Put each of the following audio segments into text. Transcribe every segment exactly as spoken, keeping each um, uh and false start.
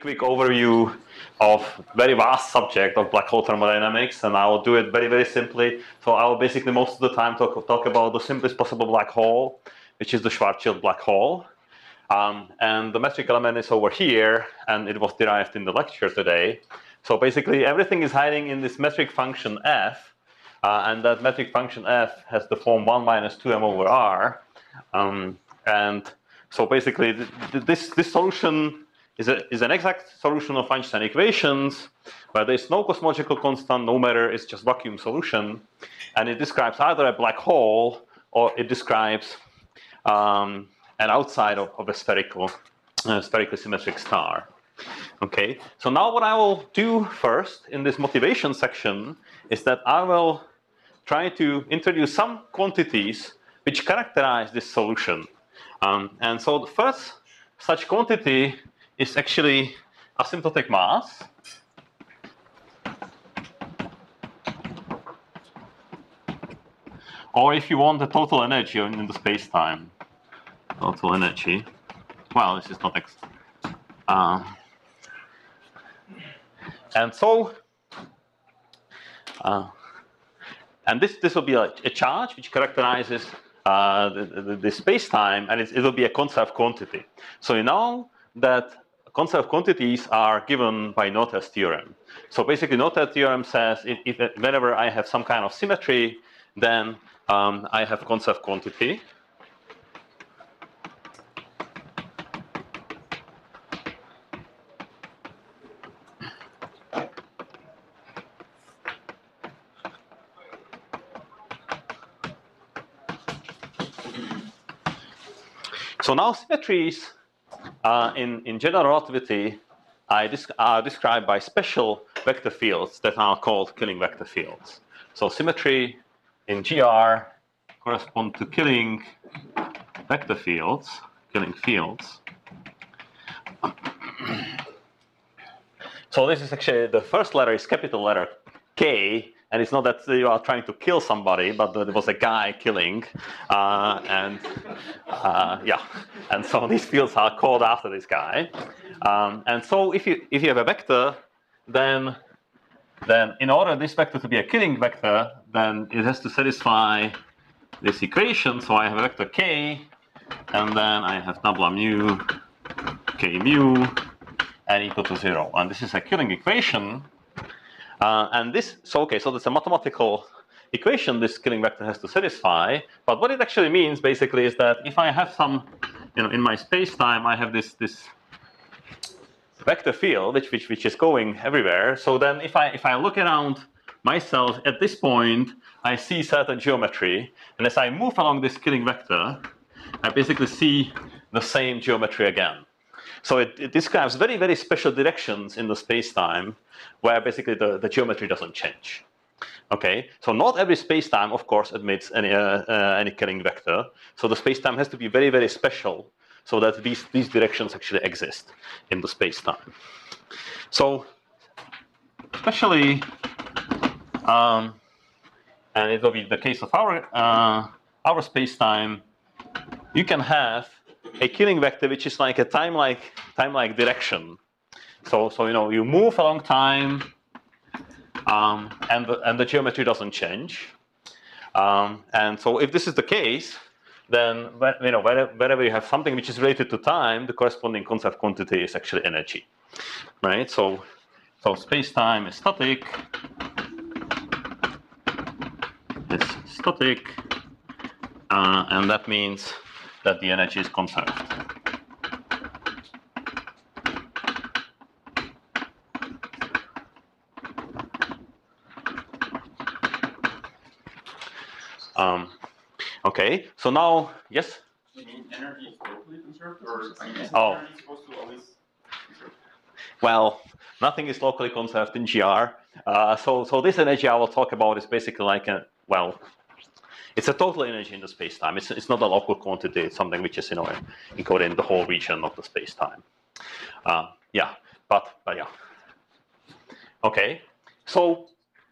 quick overview of very vast subject of black hole thermodynamics, and I will do it very, very simply. So I will basically most of the time talk, talk about the simplest possible black hole, which is the Schwarzschild black hole. Um, and the metric element is over here, and it was derived in the lecture today. So basically everything is hiding in this metric function f, uh, and that metric function f has the form one minus two m over r. Um, and so basically th th this, this solution is, a, is an exact solution of Einstein equations, where there's no cosmological constant, no matter, it's just vacuum solution. And it describes either a black hole, or it describes um, an outside of, of a spherical, uh, spherically symmetric star. Okay, so now what I will do first in this motivation section is that I will try to introduce some quantities which characterize this solution. Um, and so the first such quantity is actually asymptotic mass. Or if you want the total energy in the space-time. Total energy. Well, this is not ex uh, and so uh, and this this will be a, a charge which characterizes uh, the, the, the space-time, and it's, it will be a conserved quantity. So you know that conserved quantities are given by Noether's theorem. So basically Noether's theorem says if, if whenever I have some kind of symmetry, then um, I have conserved quantity. So now symmetries uh, in, in general relativity I are described by special vector fields that are called Killing vector fields. So symmetry in G R correspond to Killing vector fields, Killing fields. So this is actually, the first letter is capital letter K, and it's not that you are trying to kill somebody, but there was a guy killing, uh, and uh, yeah, and so these fields are called after this guy. Um, and so if you if you have a vector, then then in order this vector to be a Killing vector, then it has to satisfy this equation. So I have a vector K, and then I have nabla mu K mu n equal to zero, and this is a Killing equation. Uh, and this, so okay, so that's a mathematical equation this Killing vector has to satisfy. But what it actually means basically is that if I have some, you know, in my space-time, I have this this vector field which which which is going everywhere. So then if I if I look around myself at this point, I see certain geometry, and as I move along this Killing vector, I basically see the same geometry again. So it, it describes very, very special directions in the space-time where basically the, the geometry doesn't change. Okay, so not every space-time, of course, admits any, uh, uh, any Killing vector. So the space-time has to be very, very special so that these, these directions actually exist in the space-time. So especially, um, and it will be the case of our, uh, our space-time, you can have a Killing vector which is like a time-like time-like direction. So, so you know, you move along time, um, and the and the geometry doesn't change. Um, and so, if this is the case, then you know, wherever you have something which is related to time, the corresponding conserved quantity is actually energy, right? So, so space-time is static. It's static, uh, and that means that the energy is conserved. Um, okay, so now, yes? You mean energy is locally conserved, or I mean, is oh. energy supposed to always conserve? Well, nothing is locally conserved in G R. Uh, so, so this energy I will talk about is basically like a, well, it's a total energy in the space-time. It's, it's not a local quantity. It's something which is, you know, encoded in the whole region of the space-time. Uh, yeah, but, but yeah. Okay, so,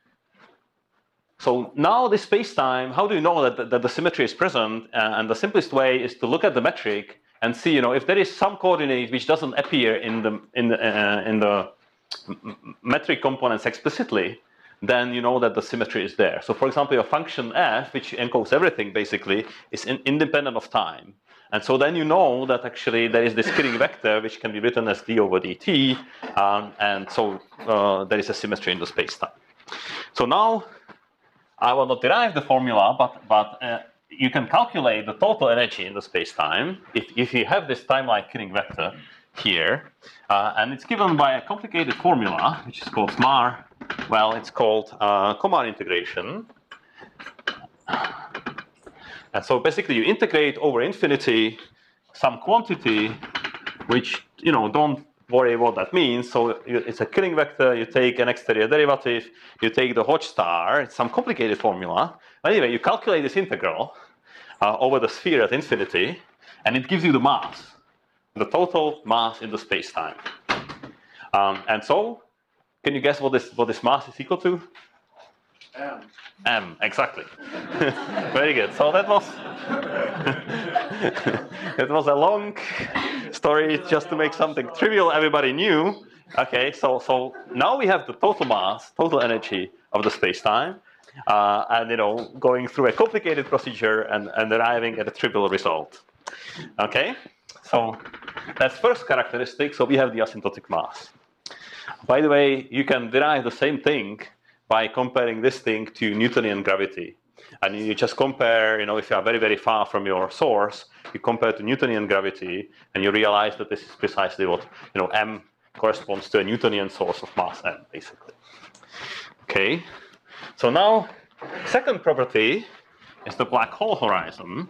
so now this space-time, how do you know that, that the symmetry is present? Uh, and the simplest way is to look at the metric and see, you know, if there is some coordinate which doesn't appear in the in the uh, in the metric components explicitly, then you know that the symmetry is there. So, for example, your function f, which encodes everything basically, is in independent of time. And so then you know that actually there is this killing vector which can be written as d over dt, um, and so uh, there is a symmetry in the space-time. So now I will not derive the formula, but but uh, you can calculate the total energy in the space-time if if you have this time-like killing vector here, uh, and it's given by a complicated formula which is called M A R. Well, it's called uh, Komar integration. And so basically you integrate over infinity some quantity which, you know, don't worry what that means. So it's a killing vector, you take an exterior derivative, you take the Hodge star, it's some complicated formula. Anyway, you calculate this integral uh, over the sphere at infinity, and it gives you the mass, the total mass in the space-time. Um, and so, can you guess what this, what this mass is equal to? M. M, exactly. Very good. So that was it was a long story just to make something trivial everybody knew. Okay, so so now we have the total mass, total energy of the space-time, uh, and you know, going through a complicated procedure and, and arriving at a trivial result. Okay, so that's first characteristic. So we have the asymptotic mass. By the way, you can derive the same thing by comparing this thing to Newtonian gravity. And you just compare, you know, if you are very, very far from your source, you compare to Newtonian gravity, and you realize that this is precisely what, you know, m corresponds to a Newtonian source of mass m, basically. Okay, so now, second property is the black hole horizon.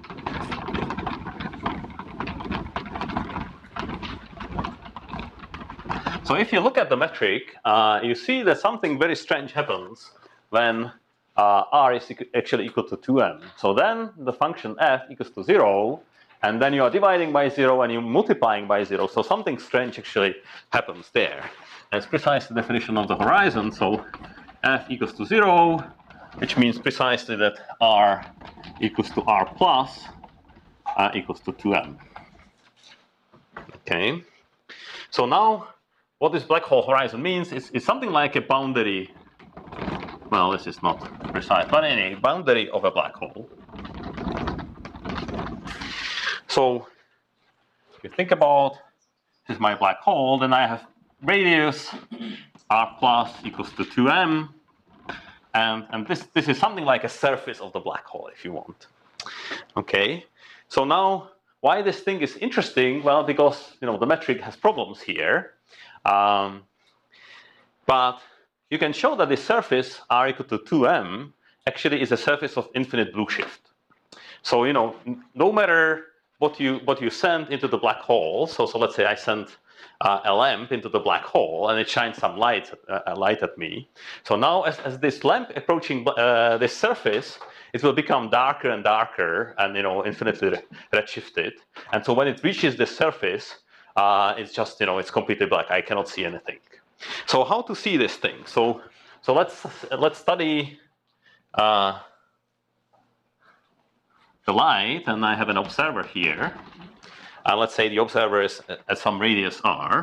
So if you look at the metric, uh, you see that something very strange happens when uh, r is actually equal to two m. So then the function f equals to zero, and then you are dividing by zero and you're multiplying by zero. So something strange actually happens there. And it's precisely the definition of the horizon. So f equals to zero, which means precisely that r equals to r plus uh, equals to two m. Okay. So now, what this black hole horizon means is, is something like a boundary. Well, this is not precise, but anyway, boundary of a black hole. So, if you think about this is my black hole, then I have radius r plus equals to two m, and and this this is something like a surface of the black hole, if you want. Okay. So now, why this thing is interesting? Well, because you know the metric has problems here. Um, but you can show that this surface r equal to two m actually is a surface of infinite blue shift. So you know, no matter what you what you send into the black hole. So so let's say I send uh, a lamp into the black hole and it shines some light uh, light at me. So now as as this lamp approaching uh, this surface, it will become darker and darker and you know infinitely redshifted. And so when it reaches the surface, Uh, it's just, you know, it's completely black. I cannot see anything. So how to see this thing? So, so let's let's study uh, the light, and I have an observer here. Uh, let's say the observer is at some radius r,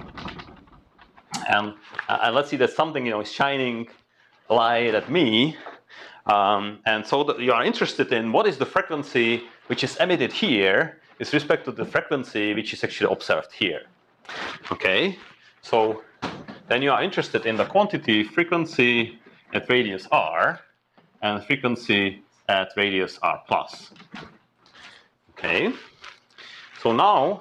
and uh, let's see that something, you know, is shining light at me, um, and so that you are interested in what is the frequency which is emitted here with respect to the frequency which is actually observed here. Okay, so then you are interested in the quantity frequency at radius r and frequency at radius r plus. Okay, so now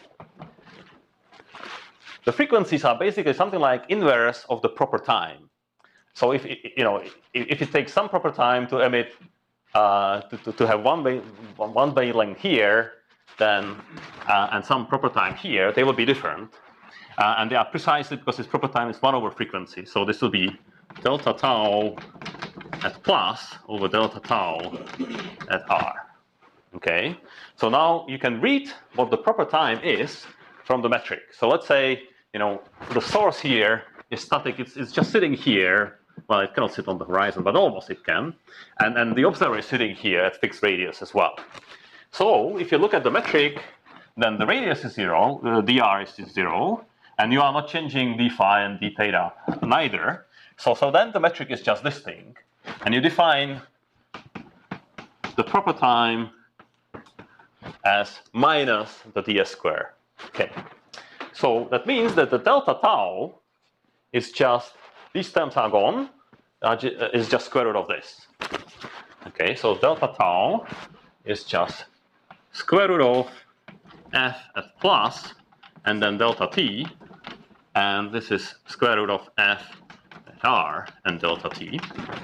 the frequencies are basically something like inverse of the proper time. So if you know if it takes some proper time to emit uh, to, to, to have one wave, one wavelength here, then uh, and some proper time here, they will be different, uh, and they are precisely because this proper time is one over frequency. So this will be delta tau at plus over delta tau at r. Okay, so now you can read what the proper time is from the metric. So let's say you know the source here is static; it's it's just sitting here. Well, it cannot sit on the horizon, but almost it can, and and the observer is sitting here at fixed radius as well. So if you look at the metric, then the radius is zero, uh, dr is zero, and you are not changing d phi and d theta neither. So, so then the metric is just this thing, and you define the proper time as minus the ds square. Okay, so that means that the delta tau is just, these terms are gone, uh, is just square root of this. Okay, so delta tau is just square root of f at plus, and then delta t, and this is square root of f at r and delta t.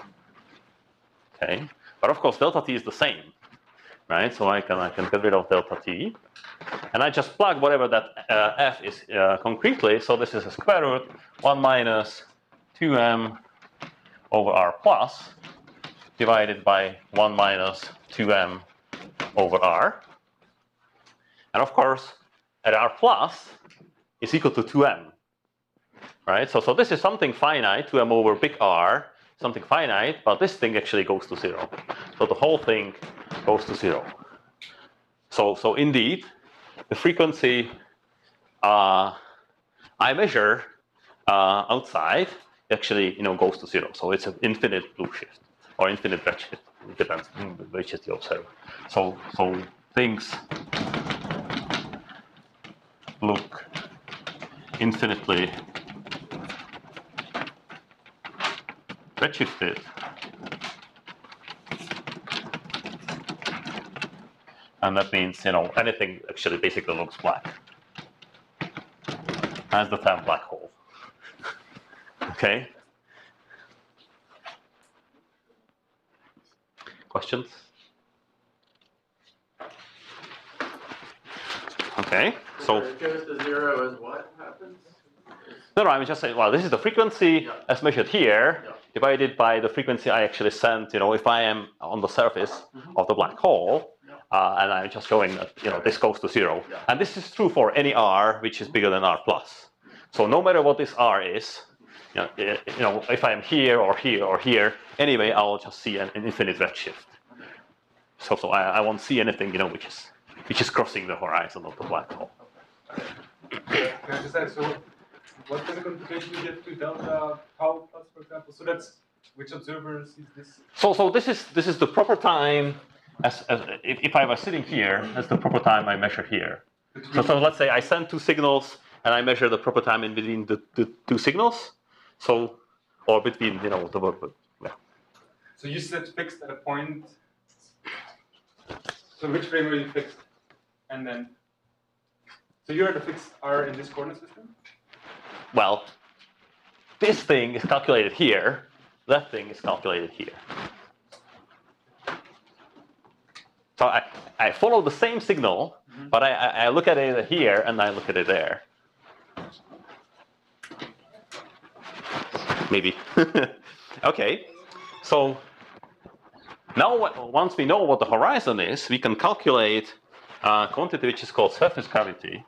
Okay, but of course delta t is the same, right? So I can I can get rid of delta t, and I just plug whatever that uh, f is uh, concretely. So this is a square root one minus two m over r plus divided by one minus two m over r. And of course, at r plus is equal to two m, right? So, so this is something finite, two m over big R, something finite, but this thing actually goes to zero. So the whole thing goes to zero. So, so indeed, the frequency uh, I measure uh, outside actually, you know, goes to zero. So it's an infinite blue shift or infinite redshift. It depends which is the observer. So, so things look infinitely redshifted and that means, you know, anything actually basically looks black as the term black hole. Okay. Questions? Okay, so If it goes to zero, is what happens? no, no, I'm just saying. Well, this is the frequency Yeah. as measured here, Yeah. divided by the frequency I actually sent. You know, if I am on the surface Mm-hmm. of the black hole, Yeah. uh, and I'm just showing that you know this goes to zero, Yeah. and this is true for any r which is bigger than r plus. So no matter what this r is, you know, i- you know, if I'm here or here or here, anyway, I'll just see an, an infinite redshift. So, so I, I won't see anything, you know, which is which is crossing the horizon of the black hole. Can I just ask, so what kind of computation you get to delta tau plus, for example? So that's which observer sees this? So, so this is this is the proper time. As, as if, if I was sitting here, that's the proper time I measure here. So, so let's say I send two signals and I measure the proper time in between the, the two signals. So, or between you know the yeah. So you said fixed at a point. So which frame are you fixed? And then, so you're at a fixed R in this coordinate system? Well, this thing is calculated here. That thing is calculated here. So I, I follow the same signal, mm-hmm. but I, I look at it here and I look at it there. Maybe. Okay. So now once we know what the horizon is, we can calculate a quantity which is called surface gravity.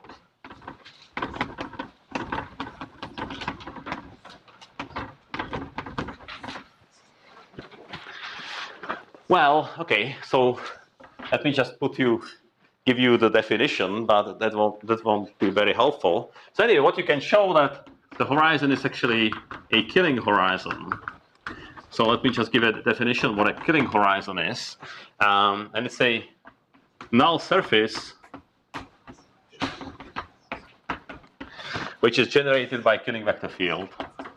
Well, okay, so let me just put you, give you the definition, but that won't, that won't be very helpful. So anyway, what you can show that the horizon is actually a killing horizon. So let me just give a definition of what a killing horizon is. Um, and it's a null surface which is generated by killing vector field.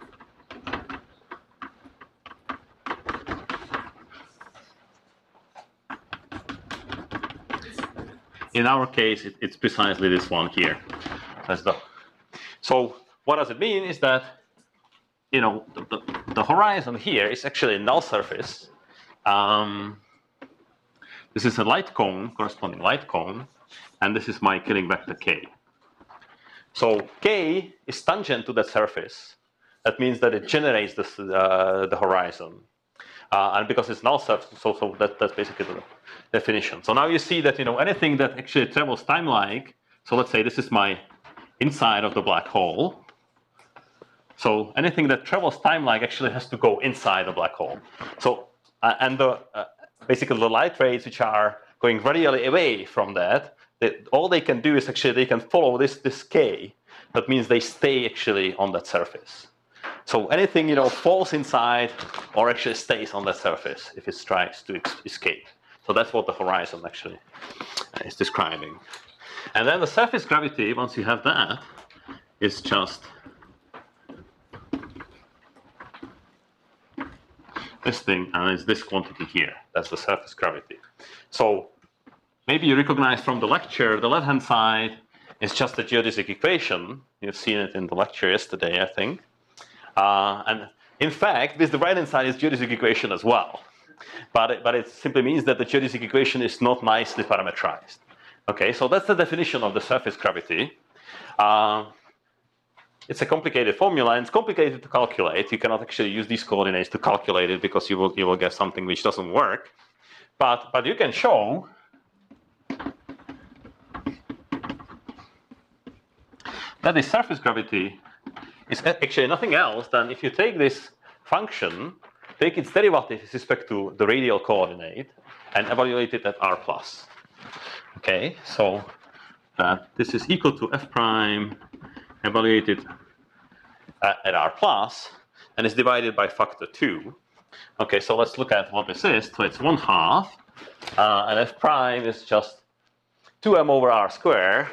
In our case, it, it's precisely this one here. That's the, so what does it mean is that, you know, the, the, the horizon here is actually a null surface. Um, this is a light cone, corresponding light cone, and this is my killing vector k. So k is tangent to that surface. That means that it generates this, uh, the horizon. Uh, and because it's null surface, so, so that, that's basically the definition. So now you see that, you know, anything that actually travels time-like, so let's say this is my inside of the black hole. So anything that travels time-like actually has to go inside the black hole. So, uh, and the, uh, basically the light rays which are going radially away from that, they, all they can do is actually they can follow this, this K. That means they stay actually on that surface. So anything, you know, falls inside or actually stays on that surface if it tries to escape. So that's what the horizon actually is describing. And then the surface gravity, once you have that, is just this thing, and it's this quantity here. That's the surface gravity. So maybe you recognize from the lecture, the left-hand side is just the geodesic equation. You've seen it in the lecture yesterday, I think. Uh, and in fact, this the right-hand side is geodesic equation as well. But it, but it simply means that the geodesic equation is not nicely parametrized. Okay, so that's the definition of the surface gravity. Uh, it's a complicated formula, and it's complicated to calculate. You cannot actually use these coordinates to calculate it because you will you will get something which doesn't work. But but you can show that the surface gravity is actually nothing else than if you take this function, take its derivative with respect to the radial coordinate, and evaluate it at r plus. Okay, so that this is equal to f prime evaluated at, at r plus, and is divided by factor two. Okay, so let's look at what this is. So it's one half, uh, and f prime is just two m over r square.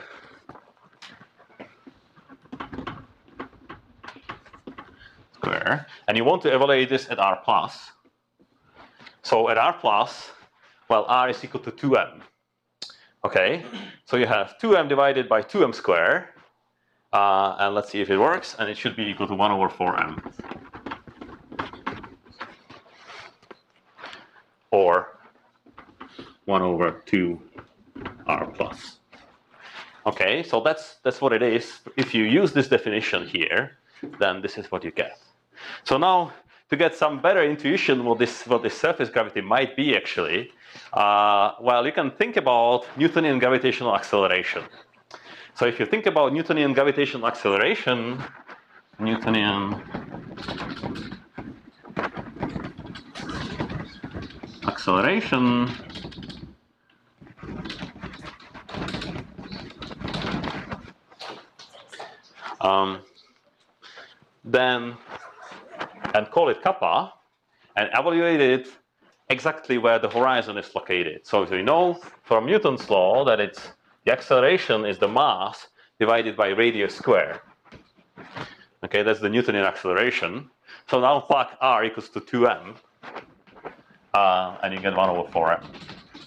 Square, and you want to evaluate this at r plus. So at r plus, well, r is equal to two m. Okay, so you have two m divided by two m square, uh, and let's see if it works, and it should be equal to one over four m. Or one over two r plus. Okay, so that's, that's what it is. If you use this definition here, then this is what you get. So now, to get some better intuition what this what this surface gravity might be actually, uh, well, you can think about Newtonian gravitational acceleration. So if you think about Newtonian gravitational acceleration, Newtonian acceleration, um, then and call it kappa, and evaluate it exactly where the horizon is located. So we know from Newton's law that it's the acceleration is the mass divided by radius square. Okay, that's the Newtonian acceleration. So now plug r equals to two m, uh, and you get one over four m.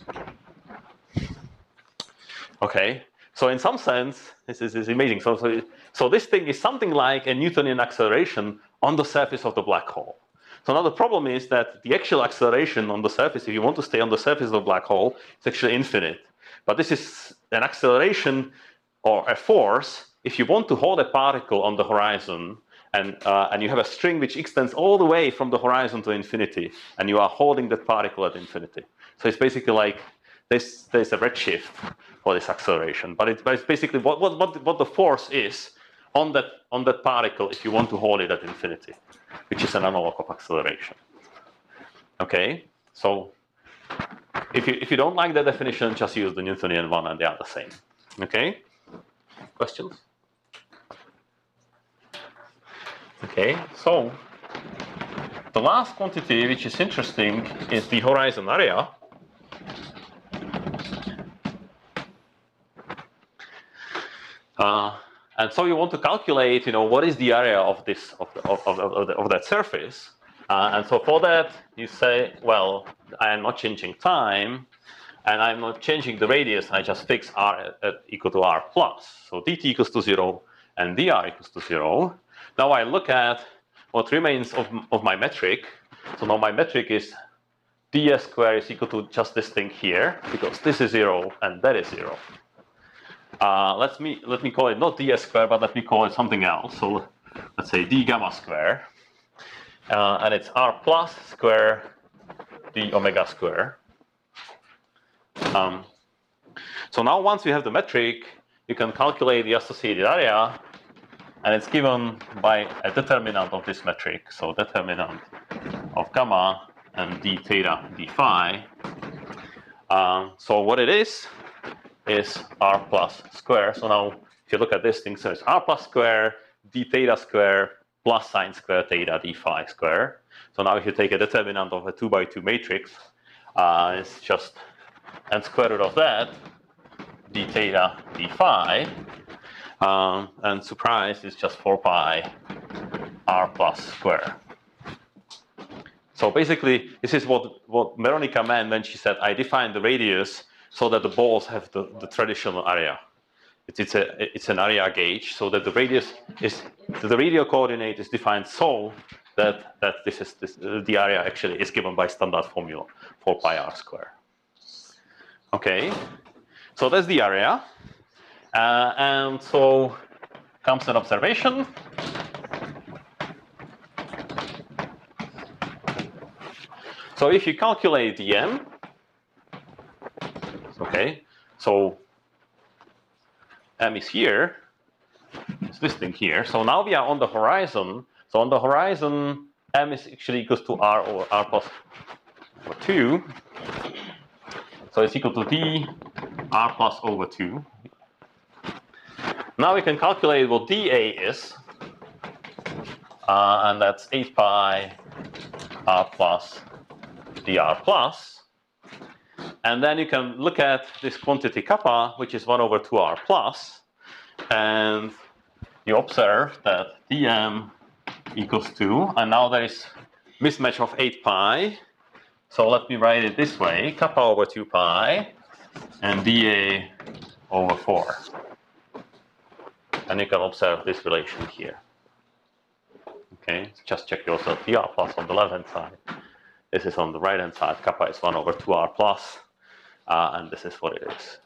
Okay, so in some sense, this is, this is amazing. So, so, so this thing is something like a Newtonian acceleration on the surface of the black hole. So now the problem is that the actual acceleration on the surface, if you want to stay on the surface of the black hole, it's actually infinite. But this is an acceleration or a force if you want to hold a particle on the horizon, and, uh, and you have a string which extends all the way from the horizon to infinity, and you are holding that particle at infinity. So it's basically like this, there's a redshift for this acceleration. But it's, but it's basically what, what, what, what the force is on that, on that particle if you want to hold it at infinity, which is an analog of acceleration. Okay, so if you, if you don't like the definition, just use the Newtonian one and they are the same. Okay, questions? Okay, so the last quantity which is interesting is the horizon area. Uh, And so you want to calculate, you know, what is the area of this of of of, of, the, of that surface, uh, and so for that you say, well, I am not changing time, and I'm not changing the radius. I just fix r at, at equal to r plus. So dt equals to zero and dr equals to zero. Now I look at what remains of of my metric. So now my metric is ds squared is equal to just this thing here, because this is zero and that is zero. Uh, let me let me call it not ds squared, but let me call it something else. So let's say d gamma square, uh, and it's r plus square d omega square. Um, so now once you have the metric, you can calculate the associated area, and it's given by a determinant of this metric. So determinant of gamma and d theta d phi. Uh, so what it is is r plus square. So now if you look at this thing, so it's r plus square d theta square plus sine square theta d phi square. So now if you take a determinant of a two by two matrix, uh, it's just and square root of that d theta d phi, um, and surprise is just four pi r plus square. So basically, this is what, what Veronica meant when she said, I define the radius so that the balls have the, the traditional area. It's, it's, a, it's an area gauge, so that the radius is, the radial coordinate is defined so that, that this is, this, uh, the area actually is given by standard formula, four pi r square. Okay, so that's the area. Uh, and so comes an observation. So if you calculate the m, okay, so m is here, it's this thing here. So now we are on the horizon. So on the horizon, m is actually equals to r over r plus over two. So it's equal to d r plus over two. Now we can calculate what dA is, uh, and that's eight pi r plus dr plus, and then you can look at this quantity kappa, which is one over two r plus, and you observe that dm equals two, and now there is mismatch of eight pi, so let me write it this way, kappa over two pi, and dA over four, and you can observe this relation here. Okay, just check yourself, dr plus on the left-hand side. This is on the right-hand side, kappa is one over two r plus, uh, and this is what it is.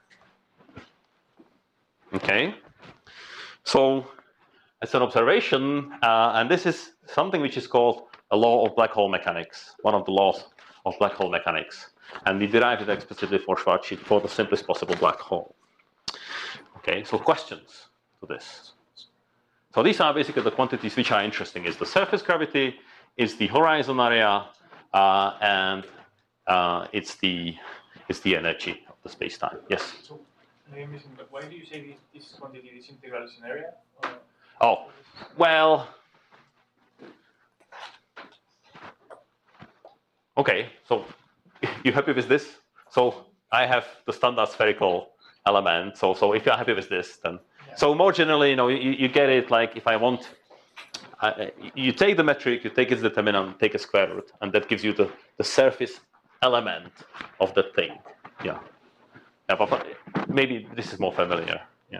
Okay, so it's an observation, uh, and this is something which is called a law of black hole mechanics, one of the laws of black hole mechanics. And we derived it explicitly for Schwarzschild for the simplest possible black hole. Okay, so questions to this. So these are basically the quantities which are interesting. Is the surface gravity, is the horizon area, Uh, and uh, it's the it's the energy of the space-time. Yes. So, maybe missing, but why do you say this, this quantity, this integral is an area? Or oh, well. Okay. So, you happy with this? So I have the standard spherical element. So so if you're happy with this, then yeah. So more generally, you know, you, you get it like if I want. Uh, you take the metric, you take its determinant, take a square root, and that gives you the, the surface element of the thing. Yeah. Yeah, but, but maybe this is more familiar. Yeah.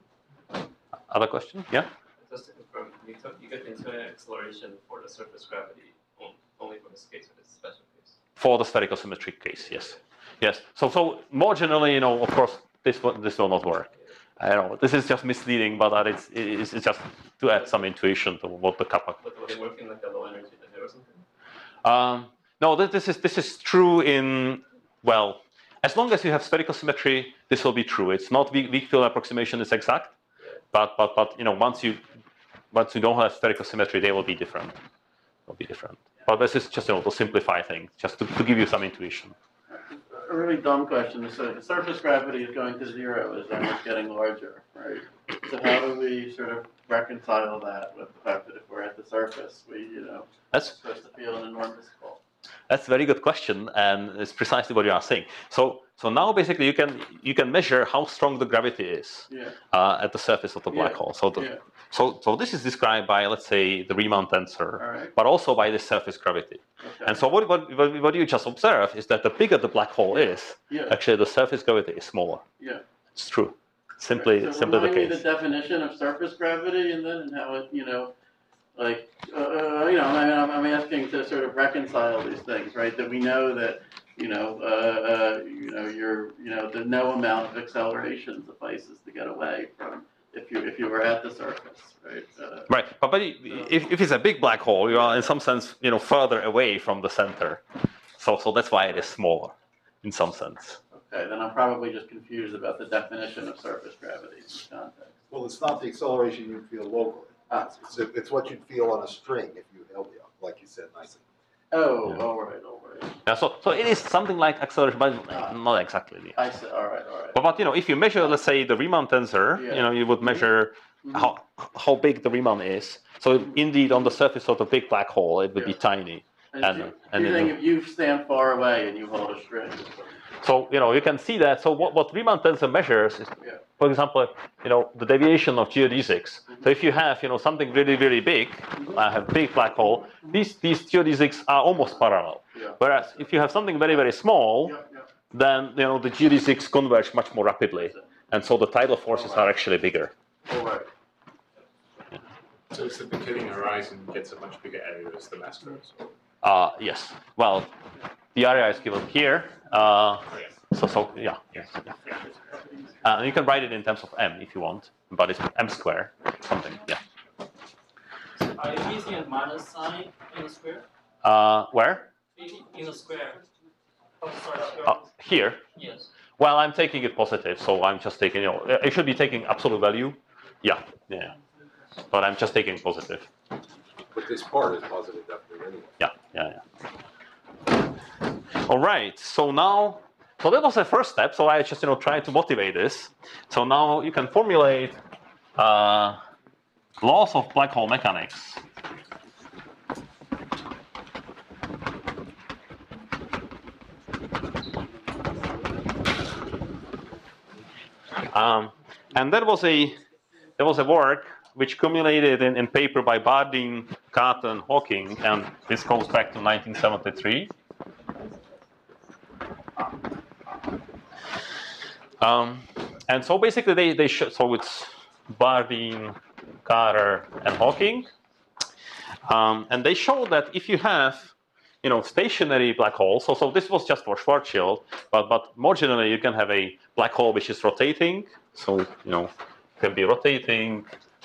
Other question? Yeah? Just to confirm, you, took, you get the infinite acceleration for the surface gravity only for this case, or this special case? For the spherical symmetric case, yes. Yes. So so more generally, you know, of course, this will, this will not work. I don't know. This is just misleading, but it's, it's, it's just to add some intuition to what the kappa. But will they work in like a low energy limit or something? Um, no, this, this is this is true in well, as long as you have spherical symmetry, this will be true. It's not weak, weak field approximation is exact, but but but you know once you once you don't have spherical symmetry, they will be different. Will be different. But this is just you know to simplify things, just to, to give you some intuition. A really dumb question. So the surface gravity is going to zero as m is getting larger, right? So how do we sort of reconcile that with the fact that if we're at the surface, we, you know, That's are supposed to feel an enormous pull? That's a very good question, and it's precisely what you are saying. So, so now basically you can you can measure how strong the gravity is yeah. uh, at the surface of the black yeah. hole. So, the, yeah. so, so this is described by, let's say, the Riemann tensor, right. but also by the surface gravity. Okay. And so, what, what what you just observe is that the bigger the black hole yeah. is, yeah. actually the surface gravity is smaller. Yeah, it's true. Simply, right. So simply the remind me case. the definition of surface gravity, and then and how it, you know. Like, uh, you know, I mean, I'm, I'm asking to sort of reconcile these things, right? That we know that, you know, uh, uh, you know, you're, you know, the no amount of acceleration suffices to get away from if you if you were at the surface, right? Uh, right, but but if if it's a big black hole, you are in some sense, you know, further away from the center, so so that's why it is smaller, in some sense. Okay, then I'm probably just confused about the definition of surface gravity in this context. Well, it's not the acceleration you feel locally. Ah. It's, it's what you'd feel on a string if you held it up, like you said nicely. Oh, Yeah. all right, all right. Yeah, so, so it is something like acceleration, but Ah. not exactly. I see. All right, all right. But, but you know, if you measure, let's say, the Riemann tensor, Yeah. you know, you would measure Mhm. how how big the Riemann is. So indeed, on the surface of the big black hole, it would be Yeah. tiny. And, And, you, and you're it- saying if you stand far away and you hold a string. So you know, you can see that. So what, what Riemann tensor measures is, Yeah. for example, you know, the deviation of geodesics. So if you have, you know, something really, really big, I have big black hole. These these geodesics are almost parallel. Yeah. Whereas if you have something very, very small, Yeah, yeah. then you know the geodesics converge much more rapidly, and so the tidal forces are actually bigger. All right. So it's that the killing horizon gets a much bigger area as the mass grows. Uh, yes. Well, the area is given here. Uh, so so yeah. Yes, yeah. Uh, you can write it in terms of m if you want, but it's m squared something. Yeah. Are you using a minus sign in the square? Uh, where? In the square. Oh, sorry, square. Uh, here. Yes. Well, I'm taking it positive, so I'm just taking, you know, I should be taking absolute value. Yeah, yeah. But I'm just taking positive. But this part is positive definitely anyway. Yeah, yeah, yeah. All right, so now, so that was the first step. So I just, you know, tried to motivate this. So now you can formulate uh, laws of black hole mechanics. Um, and that was a there was a work which culminated in, in paper by Bardeen, Carton, Hawking, and this goes back to nineteen seventy-three. Um, and so basically they, they show, so it's Bardeen, Carter, and Hawking. Um, and they show that if you have, you know, stationary black holes, so, so this was just for Schwarzschild, but, but more generally you can have a black hole which is rotating. So, you know, can be rotating.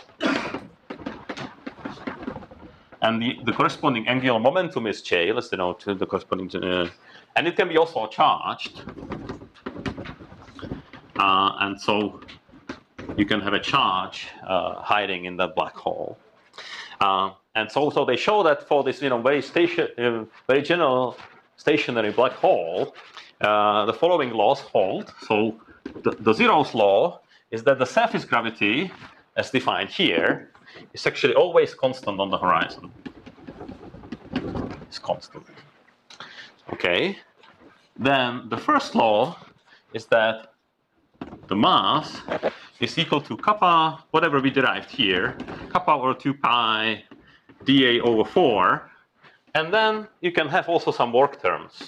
And the, the corresponding angular momentum is J, let's denote the corresponding, uh, and it can be also charged. Uh, and so you can have a charge uh, hiding in that black hole. Uh, and so, so they show that for this, you know, very station, uh, very general stationary black hole, uh, the following laws hold. So the, the zeros law is that the surface gravity, as defined here, is actually always constant on the horizon. It's constant. Okay. Then the first law is that the mass is equal to kappa, whatever we derived here, kappa over two pi dA over four. And then you can have also some work terms.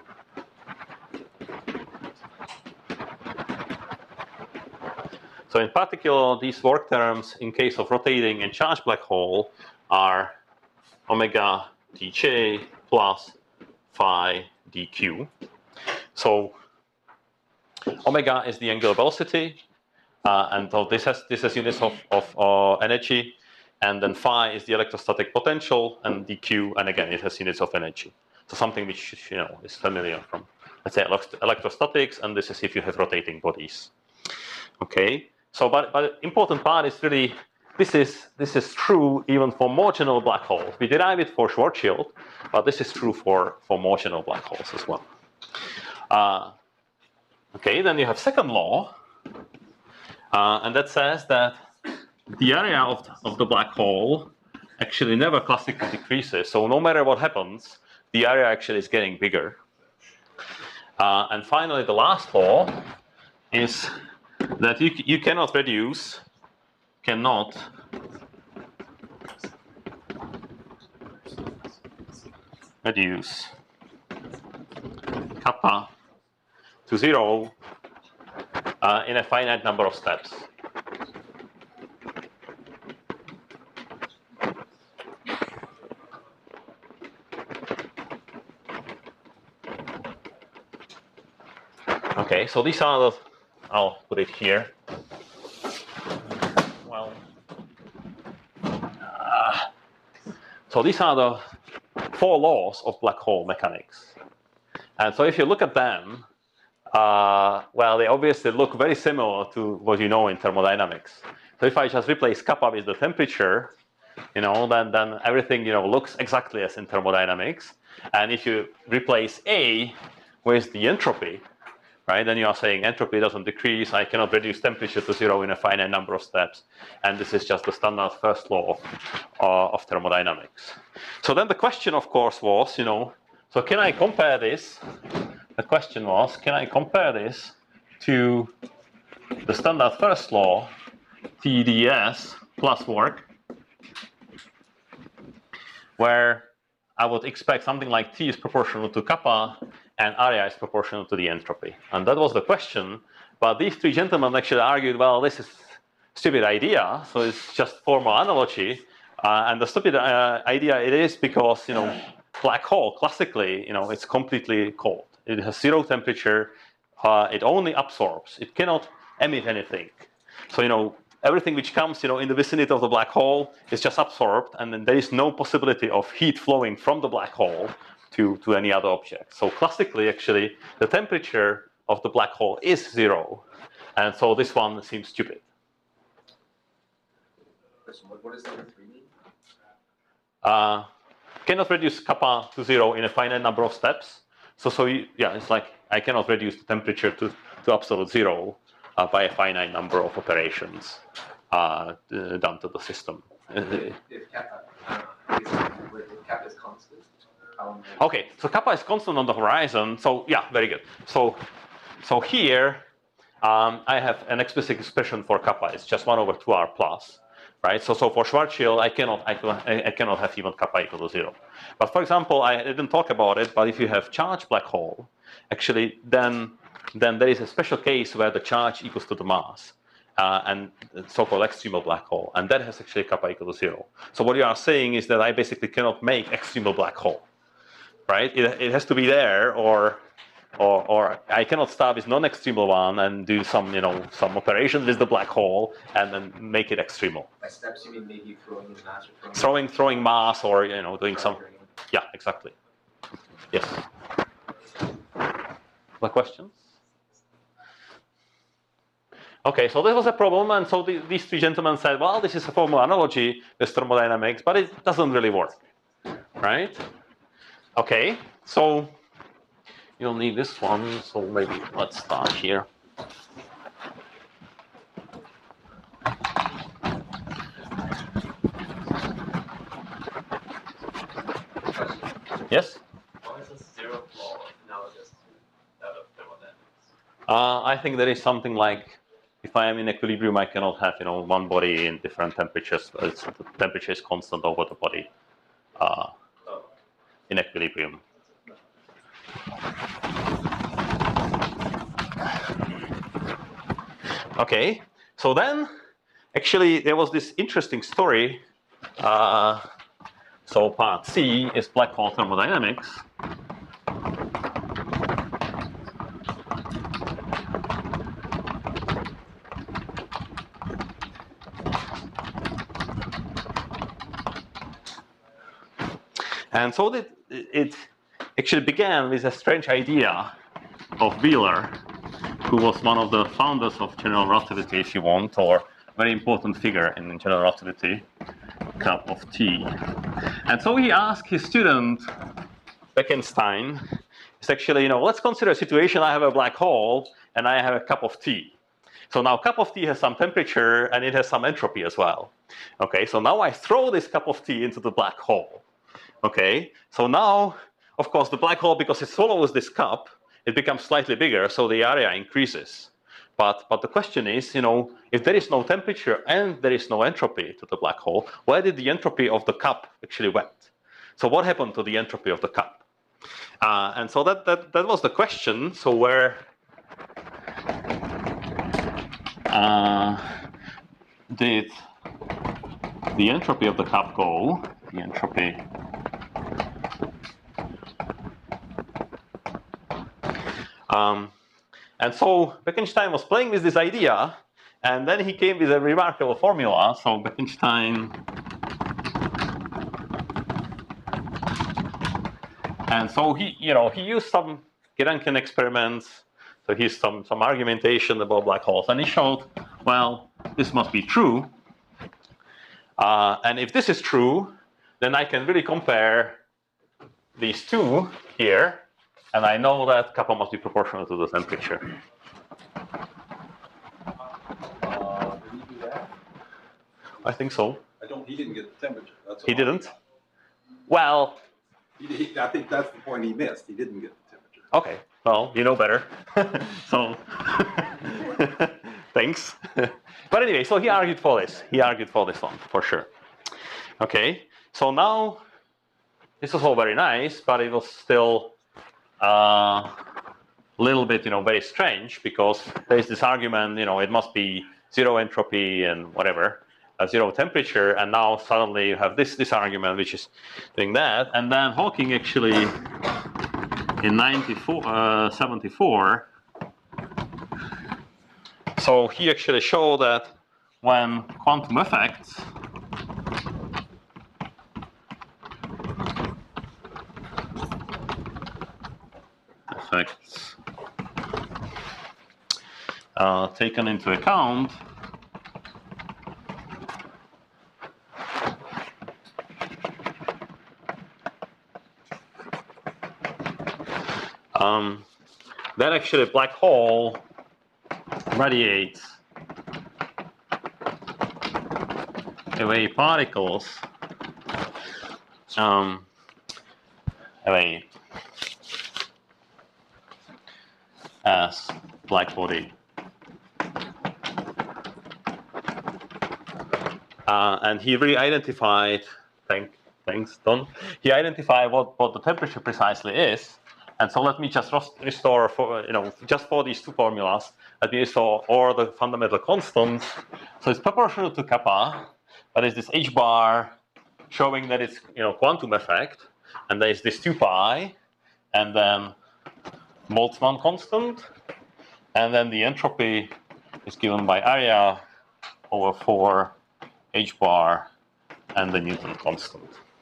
So in particular, these work terms in case of rotating and charged black hole are omega dj plus phi dq. So omega is the angular velocity, uh, and so this has this has units of, of uh, energy, and then phi is the electrostatic potential, and dq, and again it has units of energy. So something which, you know, is familiar from, let's say, electrostatics, and this is if you have rotating bodies. Okay. So, but but important part is really this is this is true even for more general black holes. We derive it for Schwarzschild, but this is true for for more general black holes as well. Uh, okay, then you have second law, uh, and that says that the area of of the black hole actually never classically decreases. So no matter what happens, the area actually is getting bigger. Uh, and finally, the last law is that you, you cannot reduce, cannot reduce kappa to zero uh, in a finite number of steps. Okay, so these are the, I'll put it here. Well, uh, so these are the four laws of black hole mechanics. And so if you look at them, uh, well, they obviously look very similar to what you know in thermodynamics. So if I just replace kappa with the temperature, you know, then, then everything, you know, looks exactly as in thermodynamics. And if you replace A with the entropy, right, then you are saying entropy doesn't decrease. I cannot reduce temperature to zero in a finite number of steps. And this is just the standard first law of, uh, of thermodynamics. So then the question, of course, was, you know, so can I compare this? The question was, can I compare this to the standard first law, T D S plus work, where I would expect something like T is proportional to kappa and area is proportional to the entropy. And that was the question. But these three gentlemen actually argued, well, this is a stupid idea. So it's just formal analogy. Uh, and the stupid uh, idea it is because, you know, black hole, classically, you know, it's completely cold. It has zero temperature. Uh, it only absorbs. It cannot emit anything. So, you know, everything which comes, you know, in the vicinity of the black hole is just absorbed, and then there is no possibility of heat flowing from the black hole to, to any other object. So classically, actually, the temperature of the black hole is zero. And so this one seems stupid. What does number three mean? Uh, cannot reduce kappa to zero in a finite number of steps. So, so you, yeah, it's like I cannot reduce the temperature to, to absolute zero uh, by a finite number of operations uh, uh, done to the system. If, if kappa, uh, is, if kappa is constant, how Okay, so kappa is constant on the horizon. So yeah, very good. So, so here um, I have an explicit expression for kappa. It's just one over two r plus. Right? So, so for Schwarzschild, I cannot, I, I cannot have even kappa equal to zero. But for example, I didn't talk about it, but if you have charged black hole, actually, then, then there is a special case where the charge equals to the mass, uh, and so-called extremal black hole, and that has actually kappa equal to zero. So what you are saying is that I basically cannot make extremal black hole, right? It, it has to be there, or Or, or I cannot start with non-extremal one and do some, you know, some operations with the black hole and then make it extremal. by steps you mean maybe throwing in mass or throwing Throwing, throwing mass, or you know, doing some. Yeah, exactly. Yes. Other questions? Okay, so this was a problem, and so the, these three gentlemen said, well, this is a formal analogy with thermodynamics, but it doesn't really work, right? Okay, so you'll need this one, so maybe let's start here. Yes? Why is this zero law analogous to that of thermodynamics? Uh, I think there is something like, if I am in equilibrium, I cannot have, you know, one body in different temperatures. It's, the temperature is constant over the body uh, Oh, in equilibrium. Okay, so then, actually, there was this interesting story. Uh, so part C is black hole thermodynamics. And so that it actually began with a strange idea of Wheeler, who was one of the founders of general relativity, if you want, or a very important figure in general relativity, cup of tea. And so he asked his student, Bekenstein, it's actually, you know, let's consider a situation, I have a black hole and I have a cup of tea. So now cup of tea has some temperature and it has some entropy as well. Okay, so now I throw this cup of tea into the black hole. Okay, so now, of course, the black hole, because it swallows this cup, it becomes slightly bigger, so the area increases. But, but the question is, you know, if there is no temperature and there is no entropy to the black hole, where did the entropy of the cup actually went? So what happened to the entropy of the cup? Uh, and so that, that, that was the question. So where uh, did the entropy of the cup go? The entropy Um, and so Bekenstein was playing with this idea, and then he came with a remarkable formula. So Bekenstein, and so he, you know, he used some Gedanken experiments. So he used some some argumentation about black holes, and he showed, well, this must be true. Uh, and if this is true, then I can really compare these two here, and I know that kappa must be proportional to the temperature. Uh, did he do that? I think so. I don't, he didn't get the temperature. That's He all I didn't? know. Well, He, he, I think that's the point he missed. He didn't get the temperature. okay, well, you know better. So, thanks. But anyway, so he argued for this. He argued for this one, for sure. Okay, so now, this was all very nice, but it was still a uh, little bit, you know, very strange, because there's this argument, you know, it must be zero entropy and whatever, uh, zero temperature, and now suddenly you have this, this argument, which is doing that. And then Hawking actually, in ninety-four, uh, seventy-four, so he actually showed that when quantum effects effects uh, taken into account, um, that actually a black hole radiates away particles um, away as black body. Uh, and he really identified, thank, thanks, Don. He identified what, what the temperature precisely is. And so let me just restore, for, you know, just for these two formulas, let me restore all the fundamental constants. So it's proportional to kappa, but there's this h bar showing that it's, you know, quantum effect, and there's this two pi, and then Boltzmann constant, and then the entropy is given by area over four h bar and the Newton constant.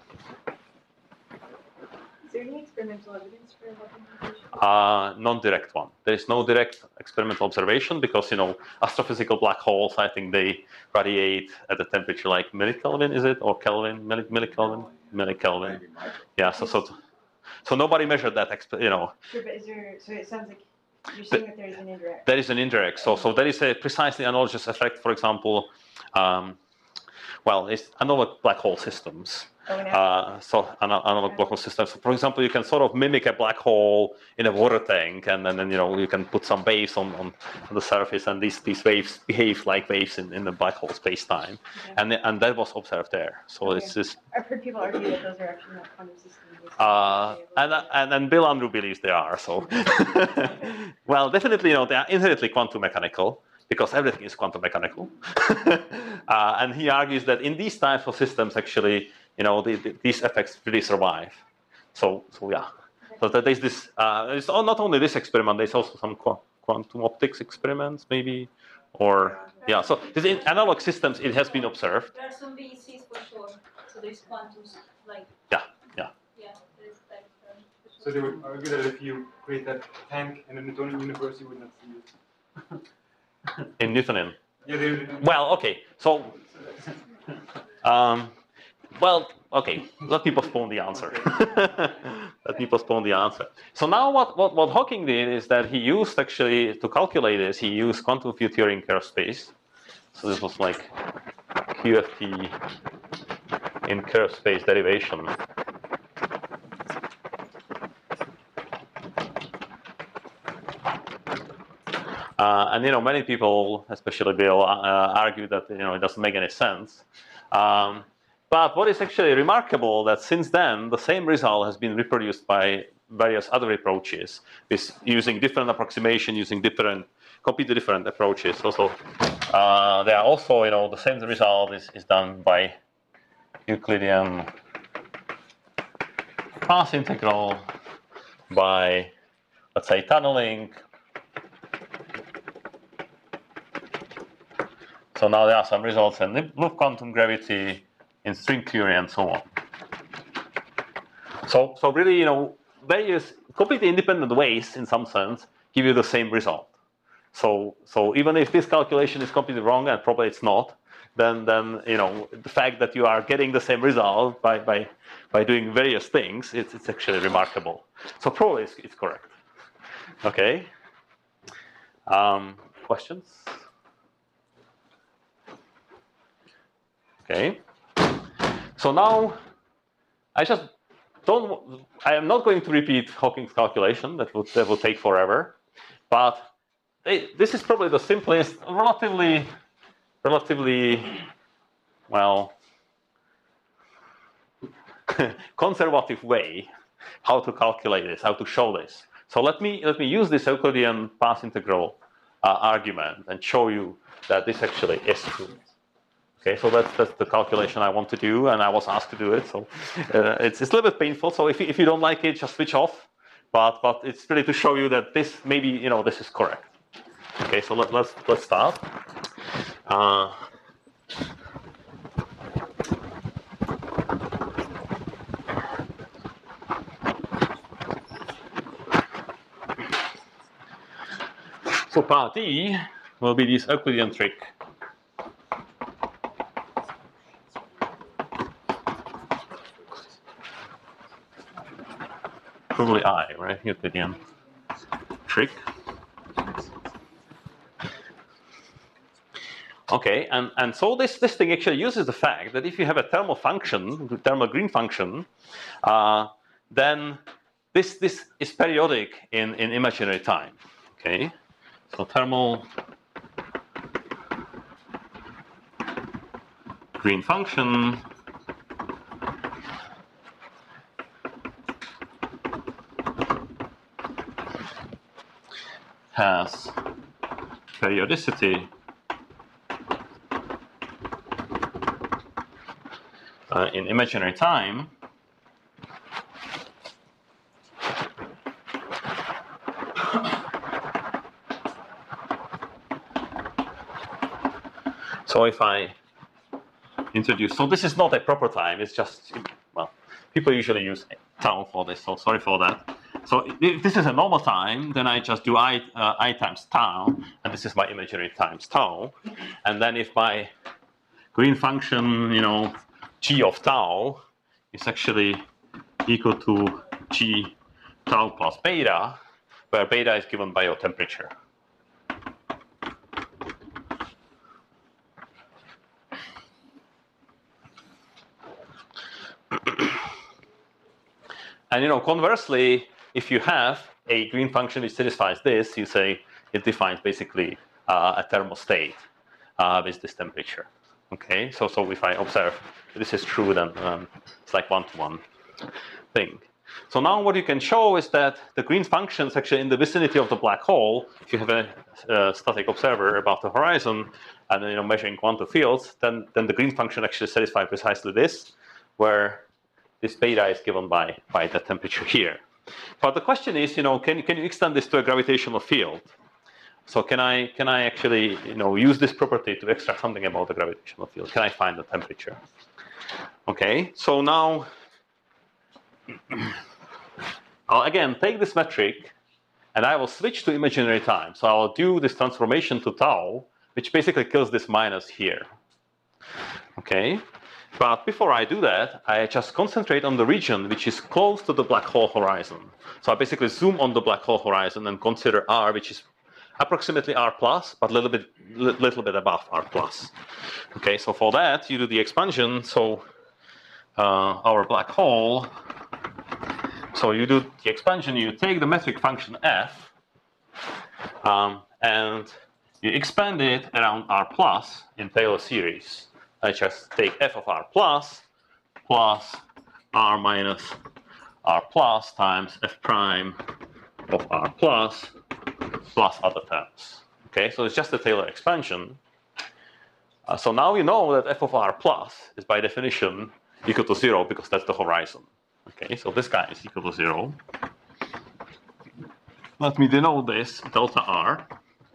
Is there any experimental evidence for Hawking radiation? Uh, non-direct one. There is no direct experimental observation because, you know, astrophysical black holes, I think they radiate at a temperature like millikelvin, is it? Or Kelvin, milli millikelvin? Millikelvin. Yeah, so, so, so nobody measured that, you know. Sure, but is there, so it sounds like you're saying that there is an indirect. There is an indirect. So, so there is a precisely analogous effect, for example, um, well, it's analog black hole systems. Oh, no. Uh, so analog black hole systems. So for example, you can sort of mimic a black hole in a water tank, and then, then you know you can put some waves on, on, on the surface, and these these waves behave like waves in, in the black hole space-time, okay. and and that was observed there. So okay. it's just. I've heard people argue that those are actually not quantum systems. Uh, and and and Bill Andrew believes they are. So, well, definitely, you know, they are inherently quantum mechanical, because everything is quantum mechanical. uh, and he argues that in these types of systems, actually, you know, the, the, these effects really survive. So, so yeah. So that there's this. Uh, it's not only this experiment. There's also some qu quantum optics experiments, maybe, or yeah. So this in analog systems, it has been observed. There are some B E Cs for sure. So there's quantums, like. Yeah. Yeah. Yeah. There's like. Um, so they would argue that if you create that tank in a Newtonian universe, you would not see it. In Newtonian. Yeah, they, well, okay. So, um, well, okay. Let me postpone the answer. Let me postpone the answer. So now, what, what what Hawking did is that he used actually to calculate this. He used quantum field theory in curve space. So this was like Q F T in curve space derivation. Uh, and you know, many people, especially Bill, uh, argue that you know it doesn't make any sense. Um, but what is actually remarkable that since then the same result has been reproduced by various other approaches, with using different approximation, using different, completely different approaches. Also, uh, there are also you know the same result is is done by Euclidean path integral, by let's say tunneling. So now there are some results in loop quantum gravity, in string theory, and so on. So, so really, you know, various completely independent ways, in some sense, give you the same result. So, so even if this calculation is completely wrong, and probably it's not, then then you know the fact that you are getting the same result by by by doing various things, it's it's actually remarkable. So probably it's, it's correct. Okay. Um, questions? Okay. So now I just don't. I am not going to repeat Hawking's calculation. That would that would take forever. But they, this is probably the simplest, relatively, relatively, well, conservative way how to calculate this, how to show this. So let me let me use this Euclidean path integral uh, argument and show you that this actually is true. Okay, so that's that's the calculation I want to do, and I was asked to do it. So uh, it's it's a little bit painful. So if you, if you don't like it, just switch off. But but it's really to show you that this maybe you know this is correct. Okay, so let, let's let's start. Uh, so part E will be this Euclidean trick. Probably I, right? Euclidean trick. Okay, and, and so this, this thing actually uses the fact that if you have a thermal function, thermal green function, uh, then this, this is periodic in, in imaginary time. Okay, so thermal green function has periodicity uh, in imaginary time so if I introduce, so this is not a proper time, it's just, well, people usually use tau for this, so sorry for that. So if this is a normal time, then I just do I, uh, I times tau, and this is my imaginary times tau. And then if my green function, you know, g of tau is actually equal to g tau plus beta, where beta is given by your temperature. And you know, conversely, if you have a green function which satisfies this, you say it defines basically uh, a thermal state uh, with this temperature. Okay, so so if I observe this is true, then um, it's like one-to-one thing. So now what you can show is that the green function is actually in the vicinity of the black hole. If you have a, a static observer above the horizon and then, you know, measuring quantum fields, then then the green function actually satisfies precisely this, where this beta is given by by the temperature here. But the question is, you know, can can you extend this to a gravitational field? So can I can I actually, you know, use this property to extract something about the gravitational field? Can I find the temperature? Okay, so now I'll again take this metric and I will switch to imaginary time. So I'll do this transformation to tau, which basically kills this minus here. Okay, but before I do that, I just concentrate on the region which is close to the black hole horizon. So I basically zoom on the black hole horizon and consider R, which is approximately R plus, but a little bit, little bit above R plus. Okay, so for that you do the expansion. So uh, our black hole. So you do the expansion. You take the metric function f, um, and you expand it around R plus in Taylor series. I just take f of R plus plus R minus R plus times f prime of R plus plus other terms. Okay, so it's just a Taylor expansion. Uh, so now you know that f of R plus is by definition equal to zero because that's the horizon. Okay, so this guy is equal to zero. Let me denote this delta R.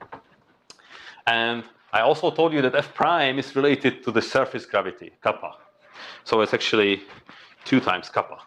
And I also told you that f prime is related to the surface gravity, kappa. So it's actually two times kappa.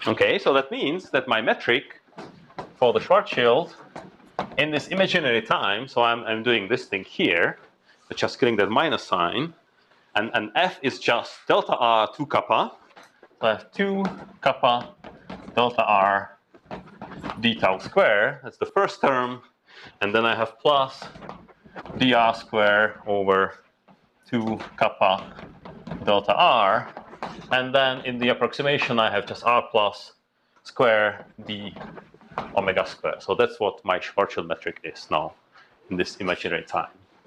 Okay, so that means that my metric for the Schwarzschild in this imaginary time, so I'm, I'm doing this thing here, but just getting that minus sign, and, and F is just delta R two kappa. So I have two kappa delta R d tau square, that's the first term, and then I have plus dr square over two kappa delta R, and then in the approximation I have just R plus square d omega square. So that's what my Schwarzschild metric is now in this imaginary time.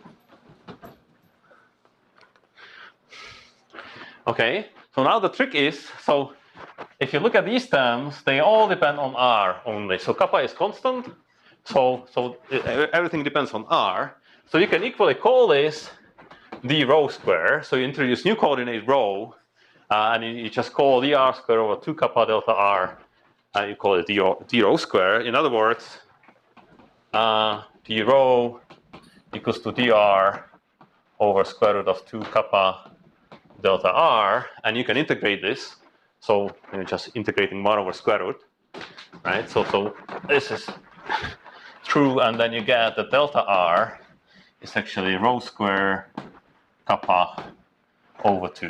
Okay, so now the trick is, so if you look at these terms, they all depend on R only. So kappa is constant, so, so everything depends on R. So you can equally call this d rho square. So you introduce new coordinate rho, uh, and you, you just call dr square over two kappa delta R. Uh, you call it d rho, d rho square. In other words, uh, d rho equals to dr over square root of two kappa delta R, and you can integrate this. So you're just integrating one over square root, right? So, so this is true, and then you get that delta R is actually rho square kappa over two.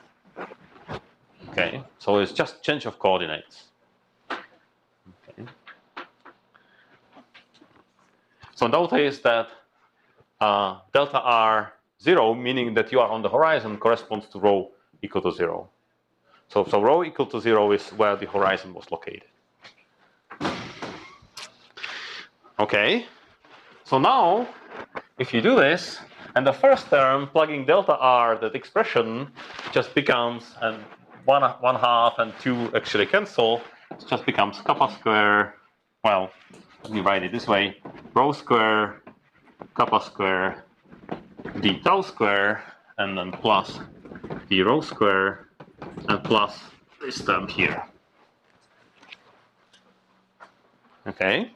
Okay, so it's just change of coordinates. Okay. So notice that uh, delta R zero, meaning that you are on the horizon, corresponds to rho equal to zero. So, so rho equal to zero is where the horizon was located. Okay, so now if you do this, and the first term plugging delta R, that expression just becomes, and one, one half and two actually cancel, it just becomes kappa square, well, let me write it this way, rho square, kappa square, d tau square, and then plus d rho square, and plus this term here. Okay.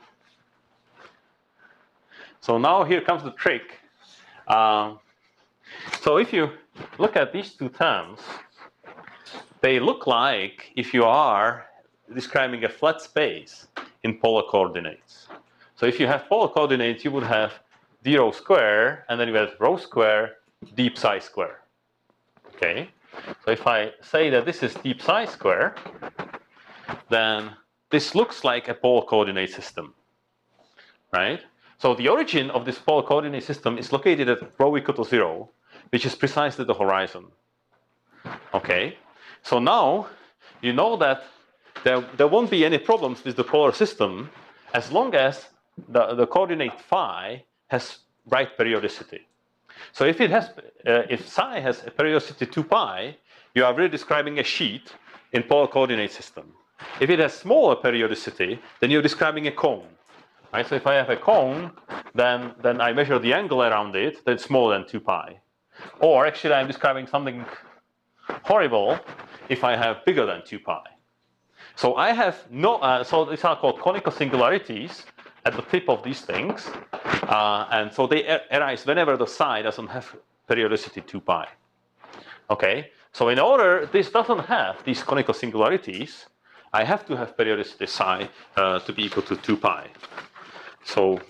So now here comes the trick. Um, so if you look at these two terms, they look like if you are describing a flat space in polar coordinates. So if you have polar coordinates, you would have d rho square, and then you have rho square, d psi square. Okay. So if I say that this is d psi square, then this looks like a polar coordinate system, right? So the origin of this polar coordinate system is located at rho equal to zero, which is precisely the horizon. Okay, so now you know that there, there won't be any problems with the polar system as long as the, the coordinate phi has right periodicity. So if it has, uh, if psi has a periodicity two pi, you are really describing a sheet in polar coordinate system. If it has smaller periodicity, then you're describing a cone. Right? So if I have a cone, then, then I measure the angle around it that's smaller than two pi. Or actually I'm describing something horrible if I have bigger than two pi. So I have no, uh, so these are called conical singularities at the tip of these things. Uh, and so they arise whenever the psi doesn't have periodicity two pi. Okay, so in order, this doesn't have these conical singularities, I have to have periodicity psi uh, to be equal to two pi. So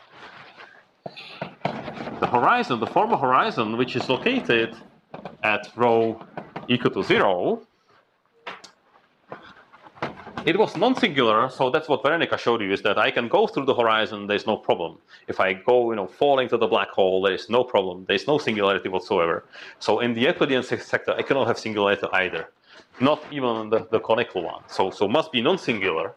the horizon, the former horizon, which is located at rho equal to zero, it was non-singular, so that's what Veronica showed you, is that I can go through the horizon, there's no problem. If I go, you know, falling to the black hole, there is no problem, there's no singularity whatsoever. So in the Euclidean sector, I cannot have singularity either, not even the, the conical one. So, so must be non-singular.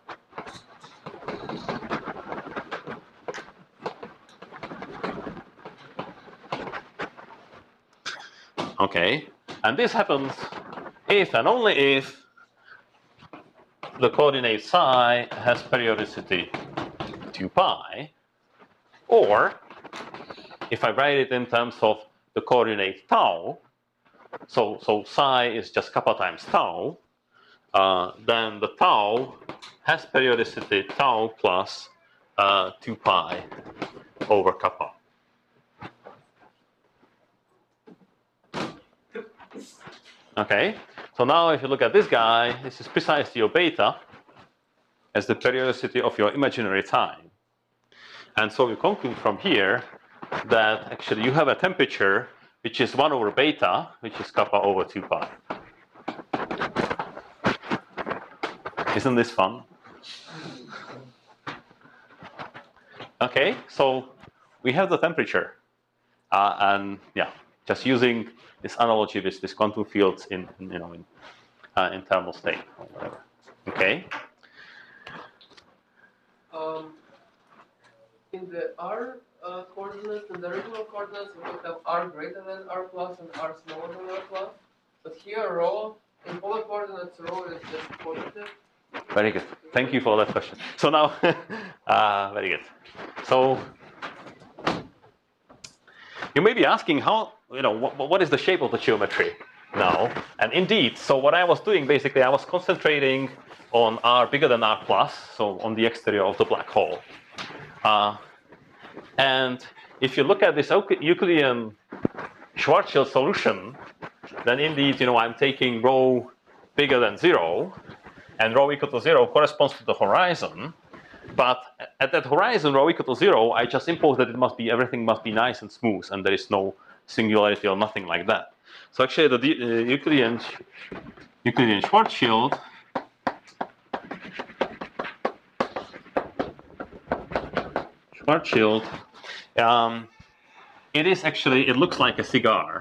Okay, and this happens if and only if the coordinate psi has periodicity two pi, or if I write it in terms of the coordinate tau, so, so psi is just kappa times tau, uh, then the tau has periodicity tau plus uh, two pi over kappa. Okay, so now if you look at this guy, this is precisely your beta. as the periodicity of your imaginary time. And so we conclude from here that actually you have a temperature which is one over beta, which is kappa over two pi. Isn't this fun? Okay, so we have the temperature. Uh, and yeah, just using this analogy with this quantum fields in, you know, in, uh, in thermal state or whatever. Okay. Um, in the r uh, coordinates, in the original coordinates, we would have r greater than r plus and r smaller than r plus. But here, rho, in polar coordinates, rho is just positive. Very good. Thank you for that question. So now, uh, very good. So you may be asking how, you know, what, what is the shape of the geometry now? And indeed, so what I was doing, basically, I was concentrating on r bigger than r plus, so on the exterior of the black hole. Uh, and if you look at this Euclidean Schwarzschild solution, then indeed, you know, I'm taking rho bigger than zero, and rho equal to zero corresponds to the horizon. But at that horizon, rho equal to zero, I just impose that it must be, everything must be nice and smooth, and there is no singularity or nothing like that. So actually, the uh, Euclidean, Euclidean Schwarzschild Schwarzschild, um, it is actually, it looks like a cigar.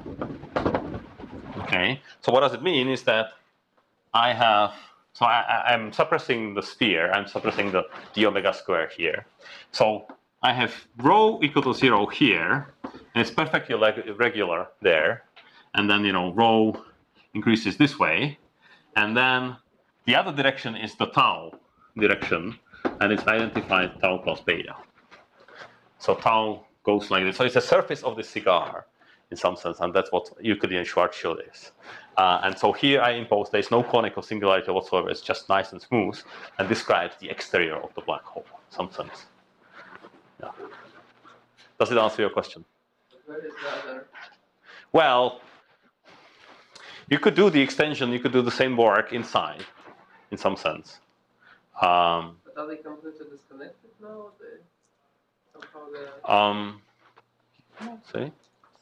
Okay, so what does it mean is that I have, so I, I'm suppressing the sphere, I'm suppressing the d omega square here. So I have rho equal to zero here, and it's perfectly regular there. And then, you know, rho increases this way. And then the other direction is the tau direction, and it's identified tau plus beta. So tau goes like this. So it's a surface of the cigar in some sense, and that's what Euclidean Schwarzschild is. Uh, and so here I impose there's no conical singularity whatsoever. It's just nice and smooth and describes the exterior of the black hole in some sense. Yeah. Does it answer your question? Where is the other? Well, you could do the extension, you could do the same work inside in some sense. Um, But are they completely disconnected now? They, somehow they... um, see?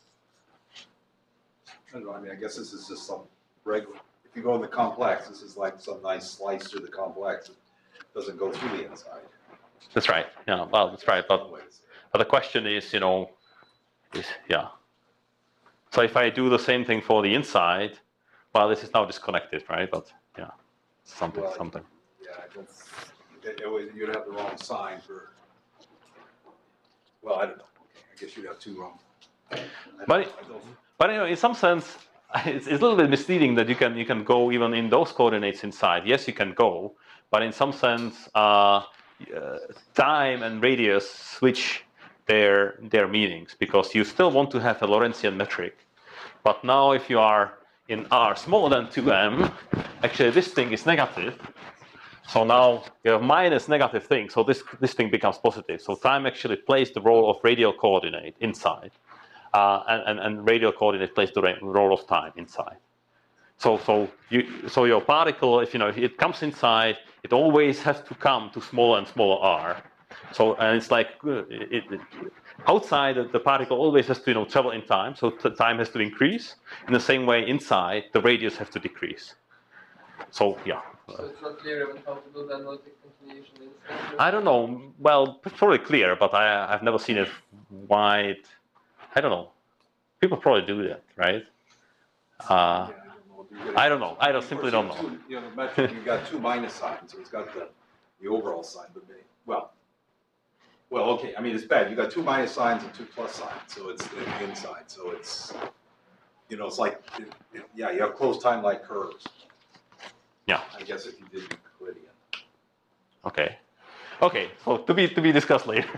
I don't know, I mean, I guess this is just some regular, if you go in the complex, this is like some nice slice through the complex. It doesn't go through the inside. That's right. Yeah, well, that's right. But, but the question is, you know, is, yeah. So if I do the same thing for the inside, well, this is now disconnected, right? But yeah, something, Well, something. Yeah, I don't, it, it would, you'd have the wrong sign for, well, I don't know. I guess you'd have two wrong. I don't- But, I don't- but you know, in some sense, it's, it's a little bit misleading that you can you can go even in those coordinates inside. Yes, you can go, but in some sense, uh, uh, time and radius switch their their meanings because you still want to have a Lorentzian metric. But now, if you are in R smaller than two m, actually this thing is negative. So now you have minus negative thing. So this this thing becomes positive. So time actually plays the role of radial coordinate inside. Uh, and, and, and radial coordinate plays the role of time inside. So, so, you, so your particle, if you know, if it comes inside, it always has to come to smaller and smaller r. So, and it's like it, it, outside, the particle always has to, you know, travel in time. So the time has to increase. In the same way, inside, the radius has to decrease. So, yeah. So it's not clear even how to do the analytic continuation inside? I don't know. Well, it's probably clear, but I, I've never seen it wide. I don't know. People probably do that, right? Uh, I don't know. I don't simply don't know. Two, you know, the metric, you've got two minus signs, so it's got the, the overall sign, but maybe, well, well, okay, I mean, it's bad. You got two minus signs and two plus signs, so it's the inside, so it's, you know, it's like, it, it, yeah, you have closed time-like curves. Yeah. I guess if you did Euclidean. Okay. Okay. So to be to be discussed later.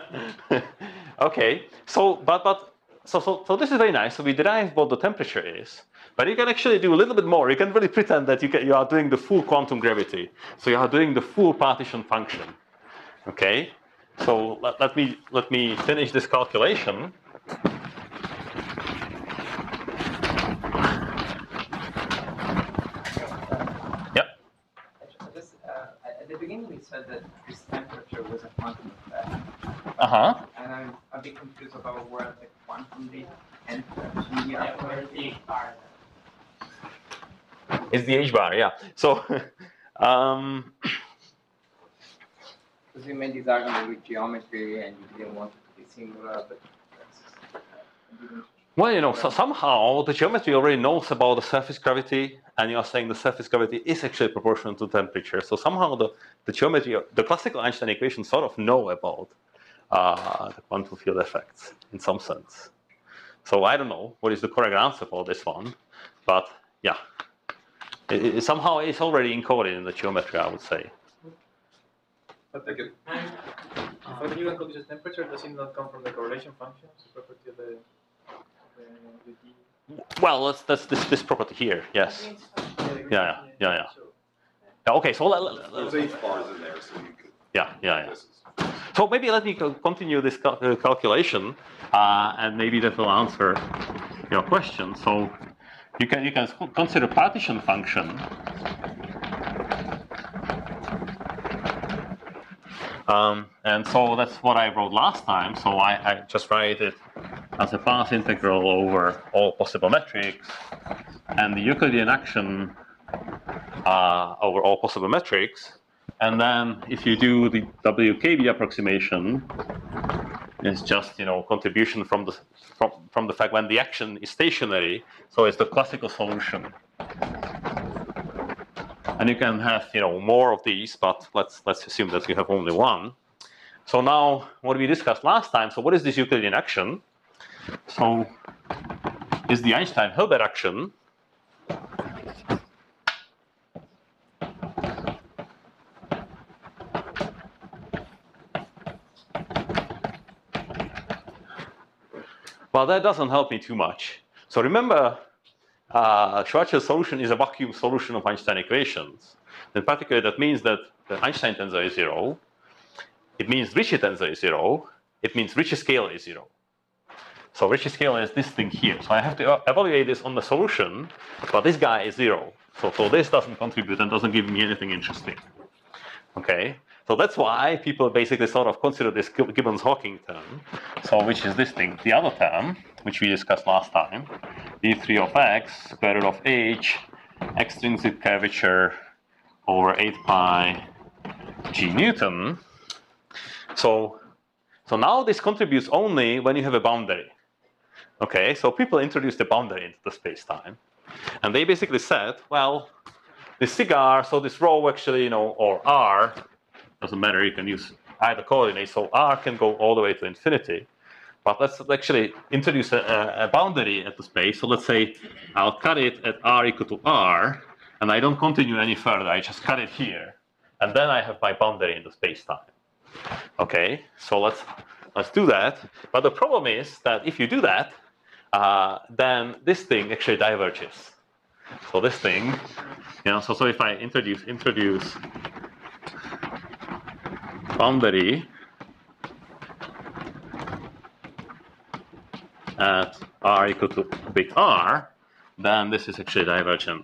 Okay. So but but so so so this is very nice. So we derive what the temperature is, but you can actually do a little bit more. You can really pretend that you can, you are doing the full quantum gravity. So you are doing the full partition function. Okay. So let, let me let me finish this calculation. Just, uh, at the beginning said that this temperature was a quantum effect. Uh huh. And I'm a bit confused about where the quantum data enters in here. Yeah, where the are. It's the H bar, yeah. So, um, Because you made this argument with geometry and you didn't want it to be singular, but that's, I didn't. well, you know, so somehow the geometry already knows about the surface gravity, and you are saying the surface gravity is actually proportional to temperature. So somehow the, the geometry, the classical Einstein equations sort of know about uh, the quantum field effects in some sense. So I don't know what is the correct answer for this one, but yeah, it, it, somehow it's already encoded in the geometry, I would say. But the, And, for the new Collision temperature, does it not come from the correlation function, the property of the, the, the D? Well, that's, that's this, this property here, yes. Yeah, yeah, yeah, yeah. So, Yeah, okay, so let, let, There's let, H bars in there, so you could. yeah, yeah, yeah. This is- So maybe let me co- continue this cal- uh, calculation, uh, and maybe that will answer your question. So you can you can sc- consider partition function. Um, and so that's what I wrote last time. So I, I just write it as a path integral over all possible metrics, and the Euclidean action uh, over all possible metrics. And then if you do the W K B approximation, it's just, you know, contribution from the from, from the fact when the action is stationary, so it's the classical solution. And you can have, you know, more of these, but let's let's assume that you have only one. So now what we discussed last time, so what is this Euclidean action? So is the Einstein-Hilbert action well, that doesn't help me too much. So remember, uh, Schwarzschild's solution is a vacuum solution of Einstein equations. In particular, that means that the Einstein tensor is zero. It means Ricci tensor is zero. It means Ricci scale is zero. So Ricci scale is this thing here. So I have to evaluate this on the solution, but this guy is zero. So, so this doesn't contribute and doesn't give me anything interesting. Okay? So that's why people basically sort of consider this Gibbons-Hawking term, so which is this thing, the other term, which we discussed last time, d three of x, square root of h, extrinsic curvature over eight pi g Newton. So, so now this contributes only when you have a boundary. Okay, so people introduced a boundary into the space-time, and they basically said, well, this cigar, so this rho actually, you know, or r, doesn't matter, you can use either coordinate, so r can go all the way to infinity. But let's actually introduce a, a boundary at the space. So let's say I'll cut it at r equal to r, and I don't continue any further, I just cut it here. And then I have my boundary in the space-time. Okay, so let's, let's do that. But the problem is that if you do that, uh, then this thing actually diverges. So this thing, you know, so, so if I introduce, introduce boundary at r equal to big R, then this is actually divergent.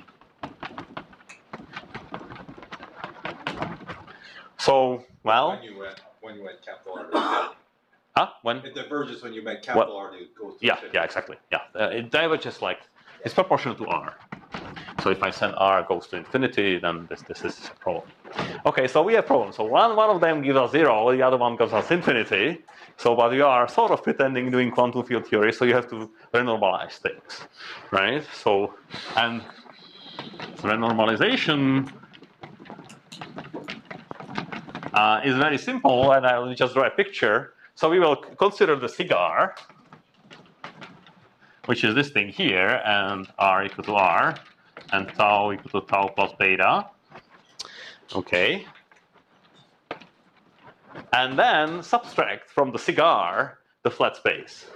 So, well, When you went, when you went capital R, huh? When? it diverges when you make capital What? R to go to Yeah, infinity. yeah, exactly. Yeah, uh, it diverges like it's proportional to R. So if I send R goes to infinity, then this this is a problem. Okay, so we have problems. So one one of them gives us zero, the other one gives us infinity. So, but we are sort of pretending doing quantum field theory, so you have to renormalize things, right? So, and renormalization uh, is very simple, and I'll just draw a picture. So we will consider the cigar, which is this thing here, and r equal to r, and tau equal to tau plus beta. Okay. And then subtract from the cigar the flat space.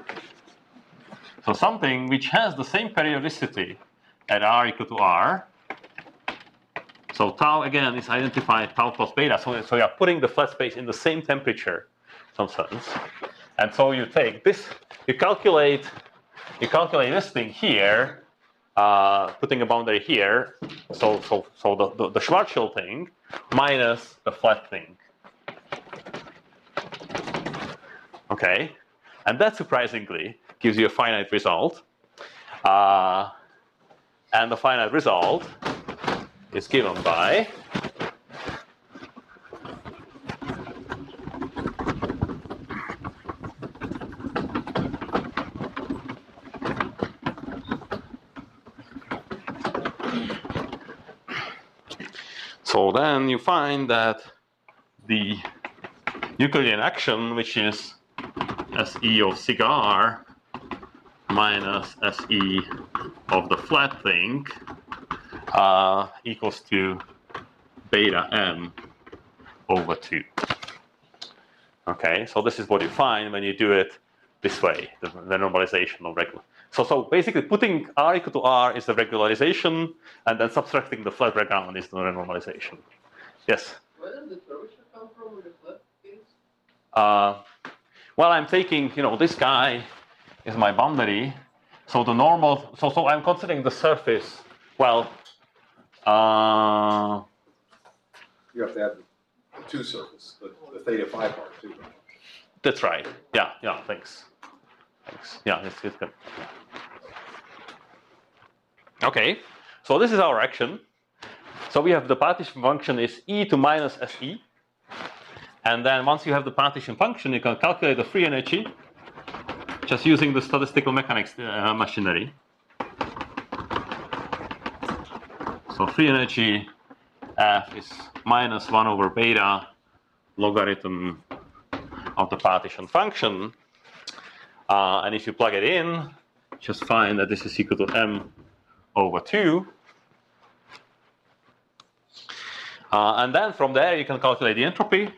So something which has the same periodicity at r equal to r. So tau again is identified tau plus beta. So, so you are putting the flat space in the same temperature, in some sense. And so you take this, you calculate, you calculate this thing here, uh, putting a boundary here. So, so, so the, the, the Schwarzschild thing, minus the flat thing. Okay, and that surprisingly gives you a finite result. Uh, and the finite result is given by so then you find that the Euclidean action, which is S E of sigma r minus S E of the flat thing, uh, equals to beta m over two. Okay, so this is what you find when you do it this way, the, the normalization of regular. So, so basically putting r equal to r is the regularization, and then subtracting the flat background is the normalization. Yes? Where does the curvature come from with the flat case? Uh, well, I'm taking, you know, this guy is my boundary. So the normal, so, so I'm considering the surface, well, uh, You have to have the two surface, the, the theta phi part too. that's right. Yeah, yeah, thanks. Thanks. Yeah, it's, it's good. Okay, so this is our action. So we have the partition function is e to minus se. And then once you have the partition function, you can calculate the free energy just using the statistical mechanics uh, machinery. So free energy F is minus one over beta logarithm of the partition function. Uh, and if you plug it in, just find that this is equal to m over two. Uh, and then from there, you can calculate the entropy.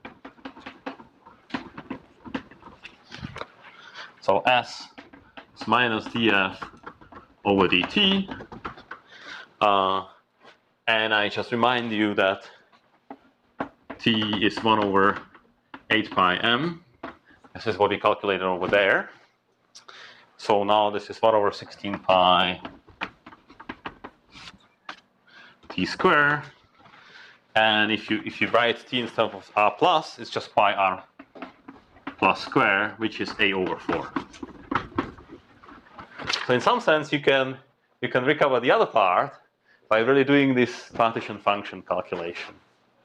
So S is minus df over dt. Uh, and I just remind you that t is one over eight pi m. This is what we calculated over there. So now this is one over sixteen pi t square. And if you if you write t instead of r plus, it's just pi r plus square, which is a over four. So in some sense, you can you can recover the other part by really doing this partition function calculation.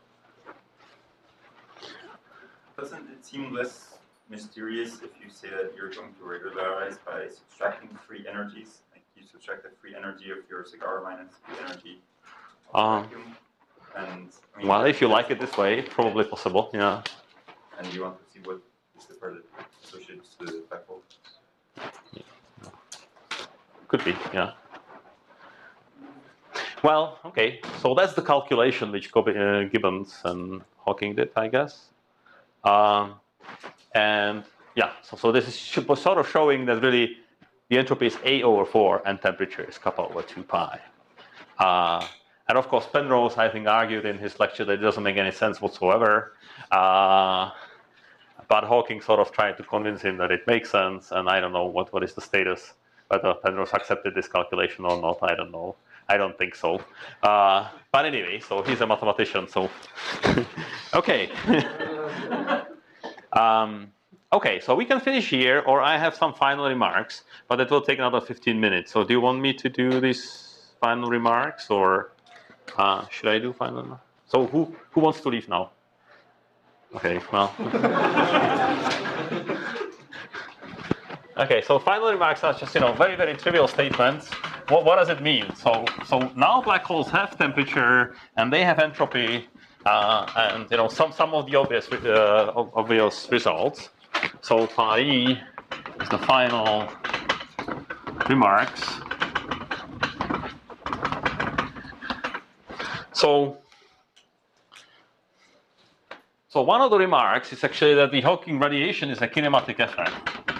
Doesn't it seem less mysterious if you say that you're going to regularize by subtracting free energies? Like you subtract the free energy of your cigar minus the energy of Um, vacuum. And, I mean, Well, if you like it this way, probably possible, yeah. And you want to see what is the part that associates to the black hole. Could be, yeah. Well, okay, so that's the calculation which uh, Gibbons and Hawking did, I guess. Um, and yeah, so, so this is sort of showing that really the entropy is A over four and temperature is kappa over two pi. Uh, and of course, Penrose, I think, argued in his lecture that it doesn't make any sense whatsoever. Uh, but Hawking sort of tried to convince him that it makes sense, and I don't know what, what is the status, whether Penrose accepted this calculation or not, I don't know. I don't think so. Uh, but anyway, so he's a mathematician, so. Okay. um, okay, so we can finish here, or I have some final remarks, but it will take another fifteen minutes. So do you want me to do these final remarks, or uh, should I do final remarks? So who, who wants to leave now? Okay, well. Okay, so final remarks are just, you know, very, very trivial statements. What, what does it mean? So, so now black holes have temperature and they have entropy, uh, and you know some some of the obvious uh, obvious results. So phi e is the final remarks. So, so one of the remarks is actually that the Hawking radiation is a kinematic effect.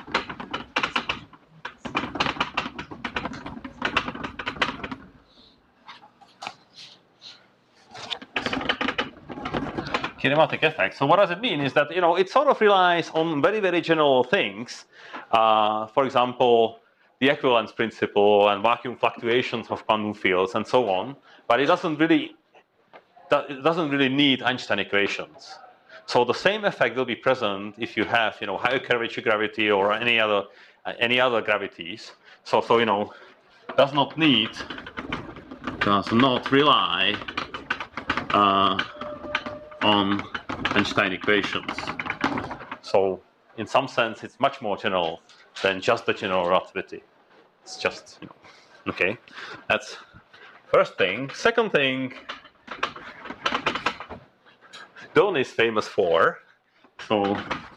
Kinematic effect. So what does it mean is that, you know, it sort of relies on very, very general things. Uh, for example, the equivalence principle and vacuum fluctuations of quantum fields and so on. But it doesn't really it doesn't really need Einstein equations. So the same effect will be present if you have, you know, higher curvature gravity or any other uh, any other gravities. So, so you know, does not need, does not rely uh, on Einstein equations. So, in some sense, it's much more general than just the general relativity. It's just, you know, okay. That's first thing. Second thing, Don is famous for. So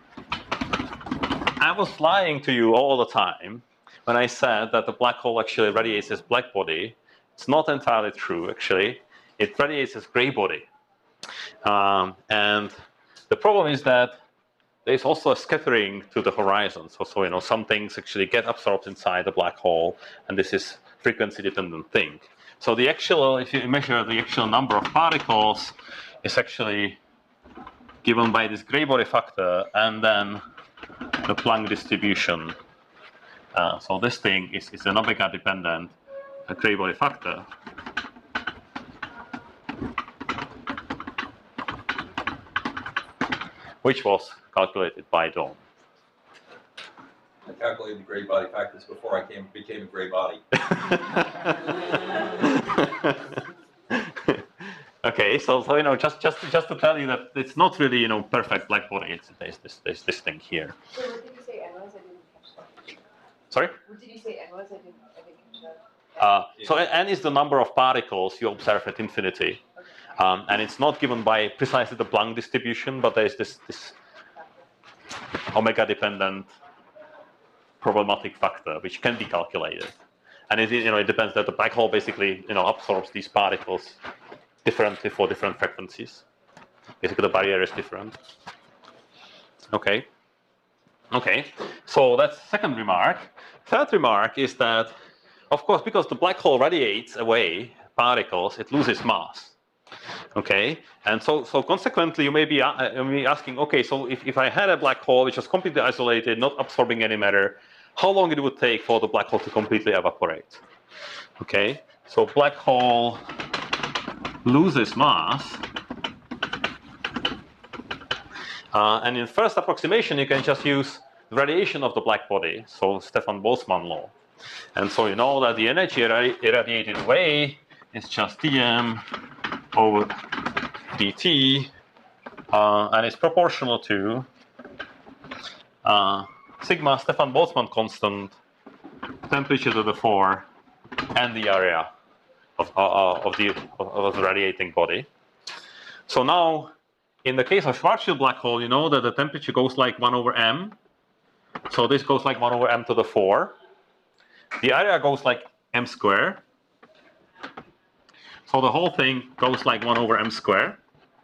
I was lying to you all the time when I said that the black hole actually radiates as black body. It's not entirely true, actually. It radiates as gray body. Um, and the problem is that there's also a scattering to the horizon. So, so, you know, some things actually get absorbed inside the black hole, and this is frequency-dependent thing. So the actual, if you measure the actual number of particles, is actually given by this gray body factor and then the Planck distribution. Uh, so this thing is, is an omega-dependent gray body factor. Which was calculated by Don. I calculated the gray body factors before I came, became a gray body. Okay, so, so you know, just just just to tell you that it's not really, you know, perfect black body. It's there's this there's this thing here. So what did you say N was? I didn't catch that. Sorry. What did you say N was? I didn't. I didn't catch that. Uh, so n is the number of particles you observe at infinity, um, and it's not given by precisely the Planck distribution, but there's this this omega-dependent problematic factor which can be calculated, and it you know it depends that the black hole basically you know absorbs these particles differently for different frequencies. Basically, the barrier is different. Okay. Okay. So that's the second remark. Third remark is that, of course, because the black hole radiates away particles, it loses mass. Okay. And so, so consequently, you may be, uh, you may be asking, okay, so if, if I had a black hole which was completely isolated, not absorbing any matter, how long it would take for the black hole to completely evaporate? Okay. So black hole loses mass, uh, and in first approximation you can just use the radiation of the black body, so Stefan Boltzmann law, and so you know that the energy irradiated away is just dm over dt, uh, and it's proportional to uh, sigma Stefan Boltzmann constant, temperature to the four, and the area Of, uh, of, the, of the radiating body. So now, in the case of Schwarzschild black hole, you know that the temperature goes like one over m. So this goes like one over m to the four. The area goes like m squared. So the whole thing goes like one over m squared.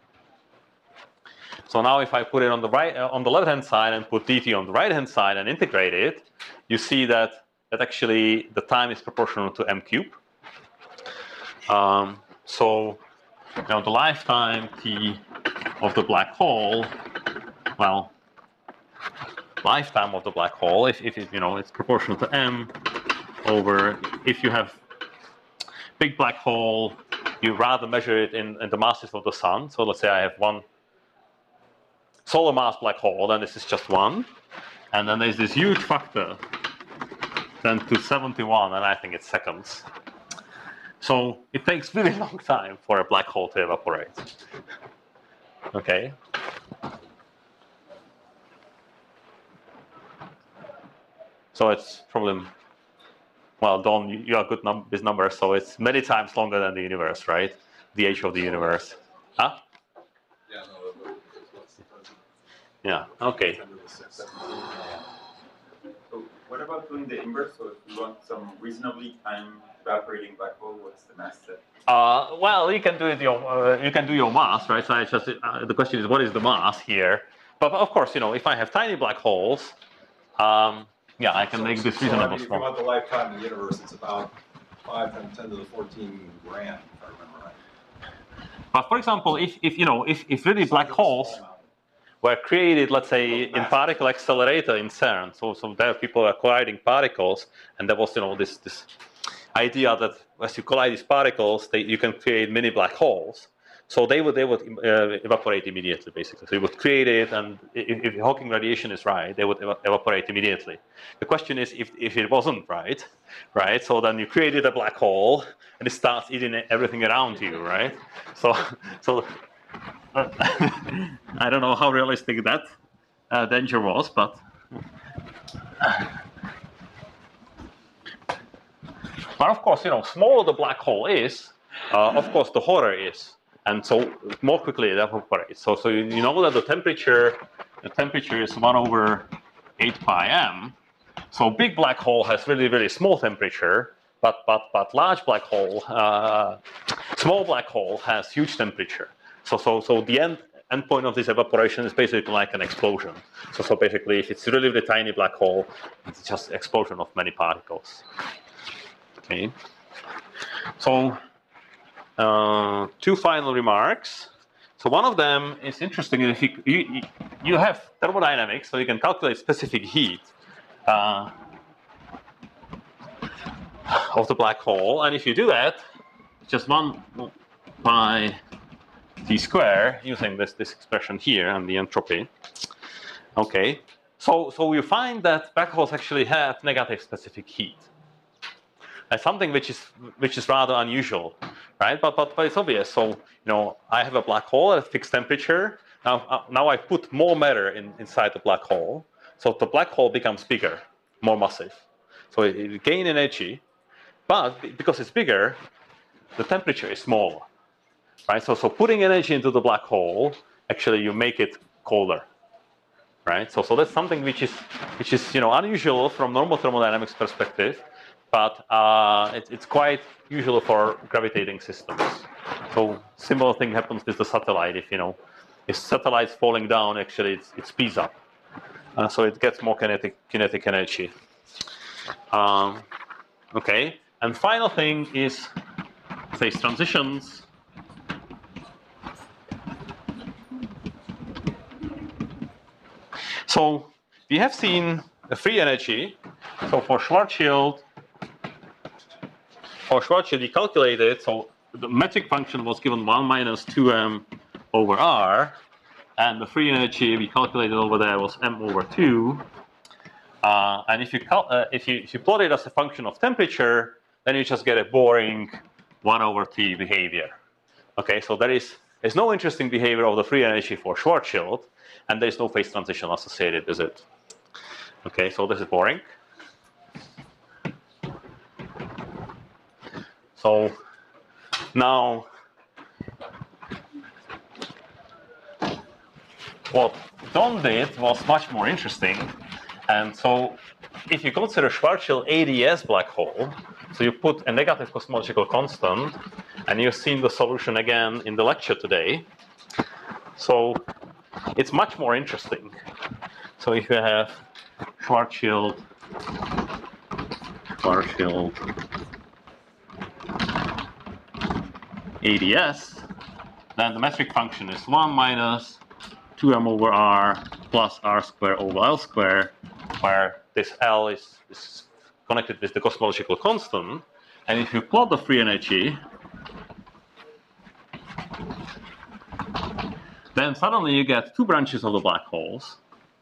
So now if I put it on the right, uh, on the left-hand side and put dt on the right-hand side and integrate it, you see that, that actually the time is proportional to m cubed. Um, so, you know, the lifetime t of the black hole, well, lifetime of the black hole, if, if it, you know, it's proportional to m over, if you have big black hole, you rather measure it in, in the masses of the sun. So let's say I have one solar mass black hole, then this is just one. And then there's this huge factor, ten to seventy-one, and I think it's seconds. So it takes really long time for a black hole to evaporate. Okay. So it's probably, well, Don, you are good num with numbers, so it's many times longer than the universe, right? The age of the universe. Huh? Yeah, no, Yeah, okay. So what about doing the inverse? So if you want some reasonably time evaporating black hole, what's the mass set? Uh, well, you can do it your uh, you can do your mass, right? So I just uh, the question is, what is the mass here? But of course, you know, if I have tiny black holes, um, yeah, I can so, make this so, I reasonable mean, if you small. want the lifetime of the universe, it's about five times ten to the fourteen grand, if I remember right. But for example, if, if you know, if, if really black holes were created, let's say, in particle accelerator in CERN, so so there people are colliding particles, and there was, you know, this this idea that as you collide these particles, they, you can create mini black holes. So they would they would uh, evaporate immediately, basically. So you would create it, and if, if Hawking radiation is right, they would eva evaporate immediately. The question is if if it wasn't right, right? So then you created a black hole, and it starts eating everything around you, right? So so uh, I don't know how realistic that uh, danger was, but. But of course, you know, smaller the black hole is, uh, of course, the hotter it is, and so more quickly it evaporates. So, so you, you know that the temperature, the temperature is one over eight pi m. So big black hole has really, really small temperature, but but but large black hole, uh, small black hole has huge temperature. So so so the end endpoint of this evaporation is basically like an explosion. So so basically, if it's really, really tiny black hole, it's just explosion of many particles. Okay. So uh, two final remarks. So one of them is interesting. If you you, you have thermodynamics, so you can calculate specific heat uh, of the black hole, and if you do that, just one by t square using this this expression here and the entropy. Okay. So so you find that black holes actually have negative specific heat. That's something which is which is rather unusual, right? But but but it's obvious. So you know, I have a black hole at a fixed temperature. Now uh, now I put more matter in, inside the black hole, so the black hole becomes bigger, more massive. So it, it gains energy, but because it's bigger, the temperature is smaller, right? So so putting energy into the black hole, actually you make it colder, right? So so that's something which is which is you know unusual from normal thermodynamics perspective. But uh, it, it's quite usual for gravitating systems. So similar thing happens with the satellite. If you know, if satellite's falling down, actually it's, it speeds up, uh, so it gets more kinetic kinetic energy. Um, okay, and final thing is phase transitions. So we have seen the free energy. So for Schwarzschild. For Schwarzschild, we calculated, so the metric function was given one minus two m over r, and the free energy we calculated over there was m over two. Uh, and if you, uh, if, you, if you plot it as a function of temperature, then you just get a boring one over t behavior. Okay, so there is there's no interesting behavior of the free energy for Schwarzschild, and there's no phase transition associated with it. Okay, so this is boring. So now, what Don did was much more interesting. And so if you consider Schwarzschild A D S black hole, so you put a negative cosmological constant, and you've seen the solution again in the lecture today. So it's much more interesting. So if you have Schwarzschild, Schwarzschild, A D S, then the metric function is one minus two m over r plus r squared over L squared, where this L is, is connected with the cosmological constant. And if you plot the free energy, then suddenly you get two branches of the black holes.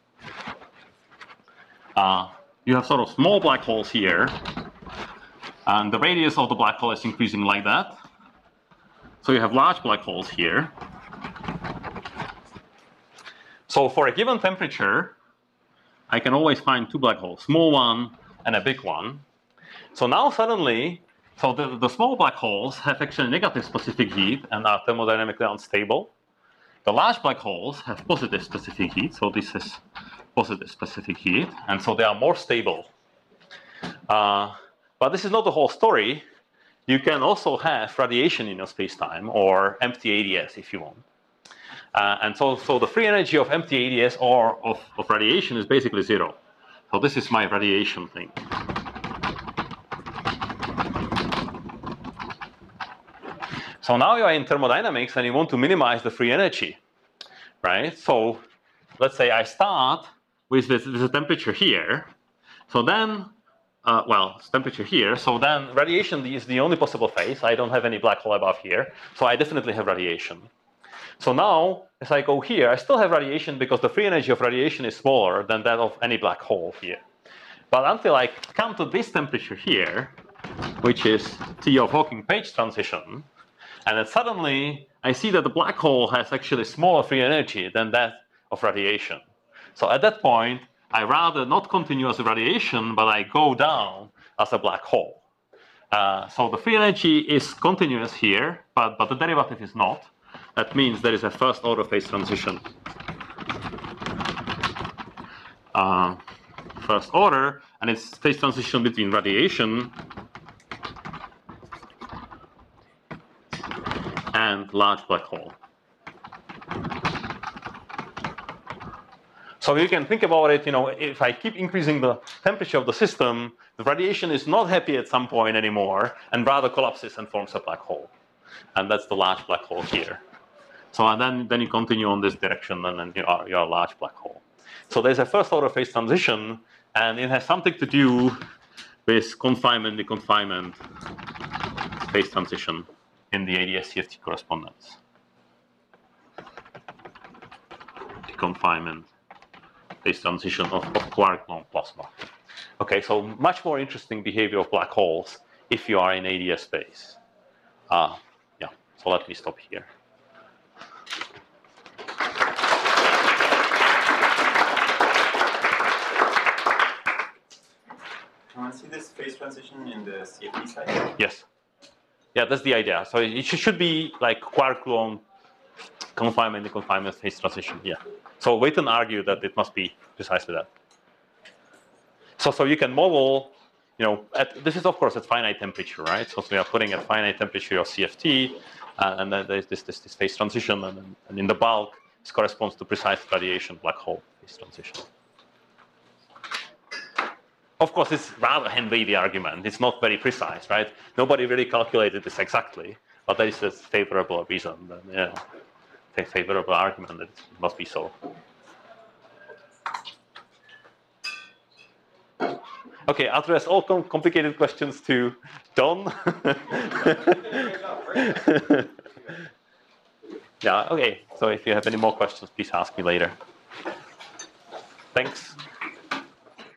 Uh, you have sort of small black holes here, and the radius of the black hole is increasing like that. So you have large black holes here. So for a given temperature, I can always find two black holes, small one and a big one. So now suddenly, so the, the small black holes have actually negative specific heat and are thermodynamically unstable. The large black holes have positive specific heat, so this is positive specific heat, and so they are more stable. Uh, but this is not the whole story. You can also have radiation in your space-time, or empty A D S if you want. Uh, and so, so the free energy of empty A D S or of, of radiation is basically zero. So this is my radiation thing. So now you are in thermodynamics and you want to minimize the free energy, right? So let's say I start with, this, with the temperature here. So then uh, well, it's temperature here. So then radiation is the only possible phase. I don't have any black hole above here. So I definitely have radiation. So now, as I go here, I still have radiation because the free energy of radiation is smaller than that of any black hole here. But until I come to this temperature here, which is T of Hawking-Page transition, and then suddenly I see that the black hole has actually smaller free energy than that of radiation. So at that point, I rather not continue as a radiation, but I go down as a black hole. Uh, so the free energy is continuous here, but, but the derivative is not. That means there is a first order phase transition. Uh, first order, and it's phase transition between radiation and large black hole. So you can think about it, you know, if I keep increasing the temperature of the system, the radiation is not happy at some point anymore and rather collapses and forms a black hole. And that's the large black hole here. So and then, then you continue on this direction and then you are, you are a large black hole. So there's a first order phase transition, and it has something to do with confinement, deconfinement phase transition in the A D S C F T correspondence. Deconfinement phase transition of, of quark-gluon plasma. Okay, so much more interesting behavior of black holes if you are in A D S space. Uh, yeah, so let me stop here. I want to see this phase transition in the C F T side. Yes. Yeah, that's the idea. So it should be like quark-gluon confinement, deconfinement phase transition. Yeah. So Witten argued that it must be precisely that. So, so you can model, you know, at, this is of course at finite temperature, right? So, so we are putting at finite temperature your C F T, uh, and then there's this, this, this phase transition, and, and in the bulk, this corresponds to precise radiation black hole phase transition. Of course, it's rather hand-wavy argument. It's not very precise, right? Nobody really calculated this exactly, but there is a favorable reason, that, you know, a favorable argument that it must be so. Okay, I'll address all com complicated questions to Don. Yeah, okay. So if you have any more questions, please ask me later. Thanks.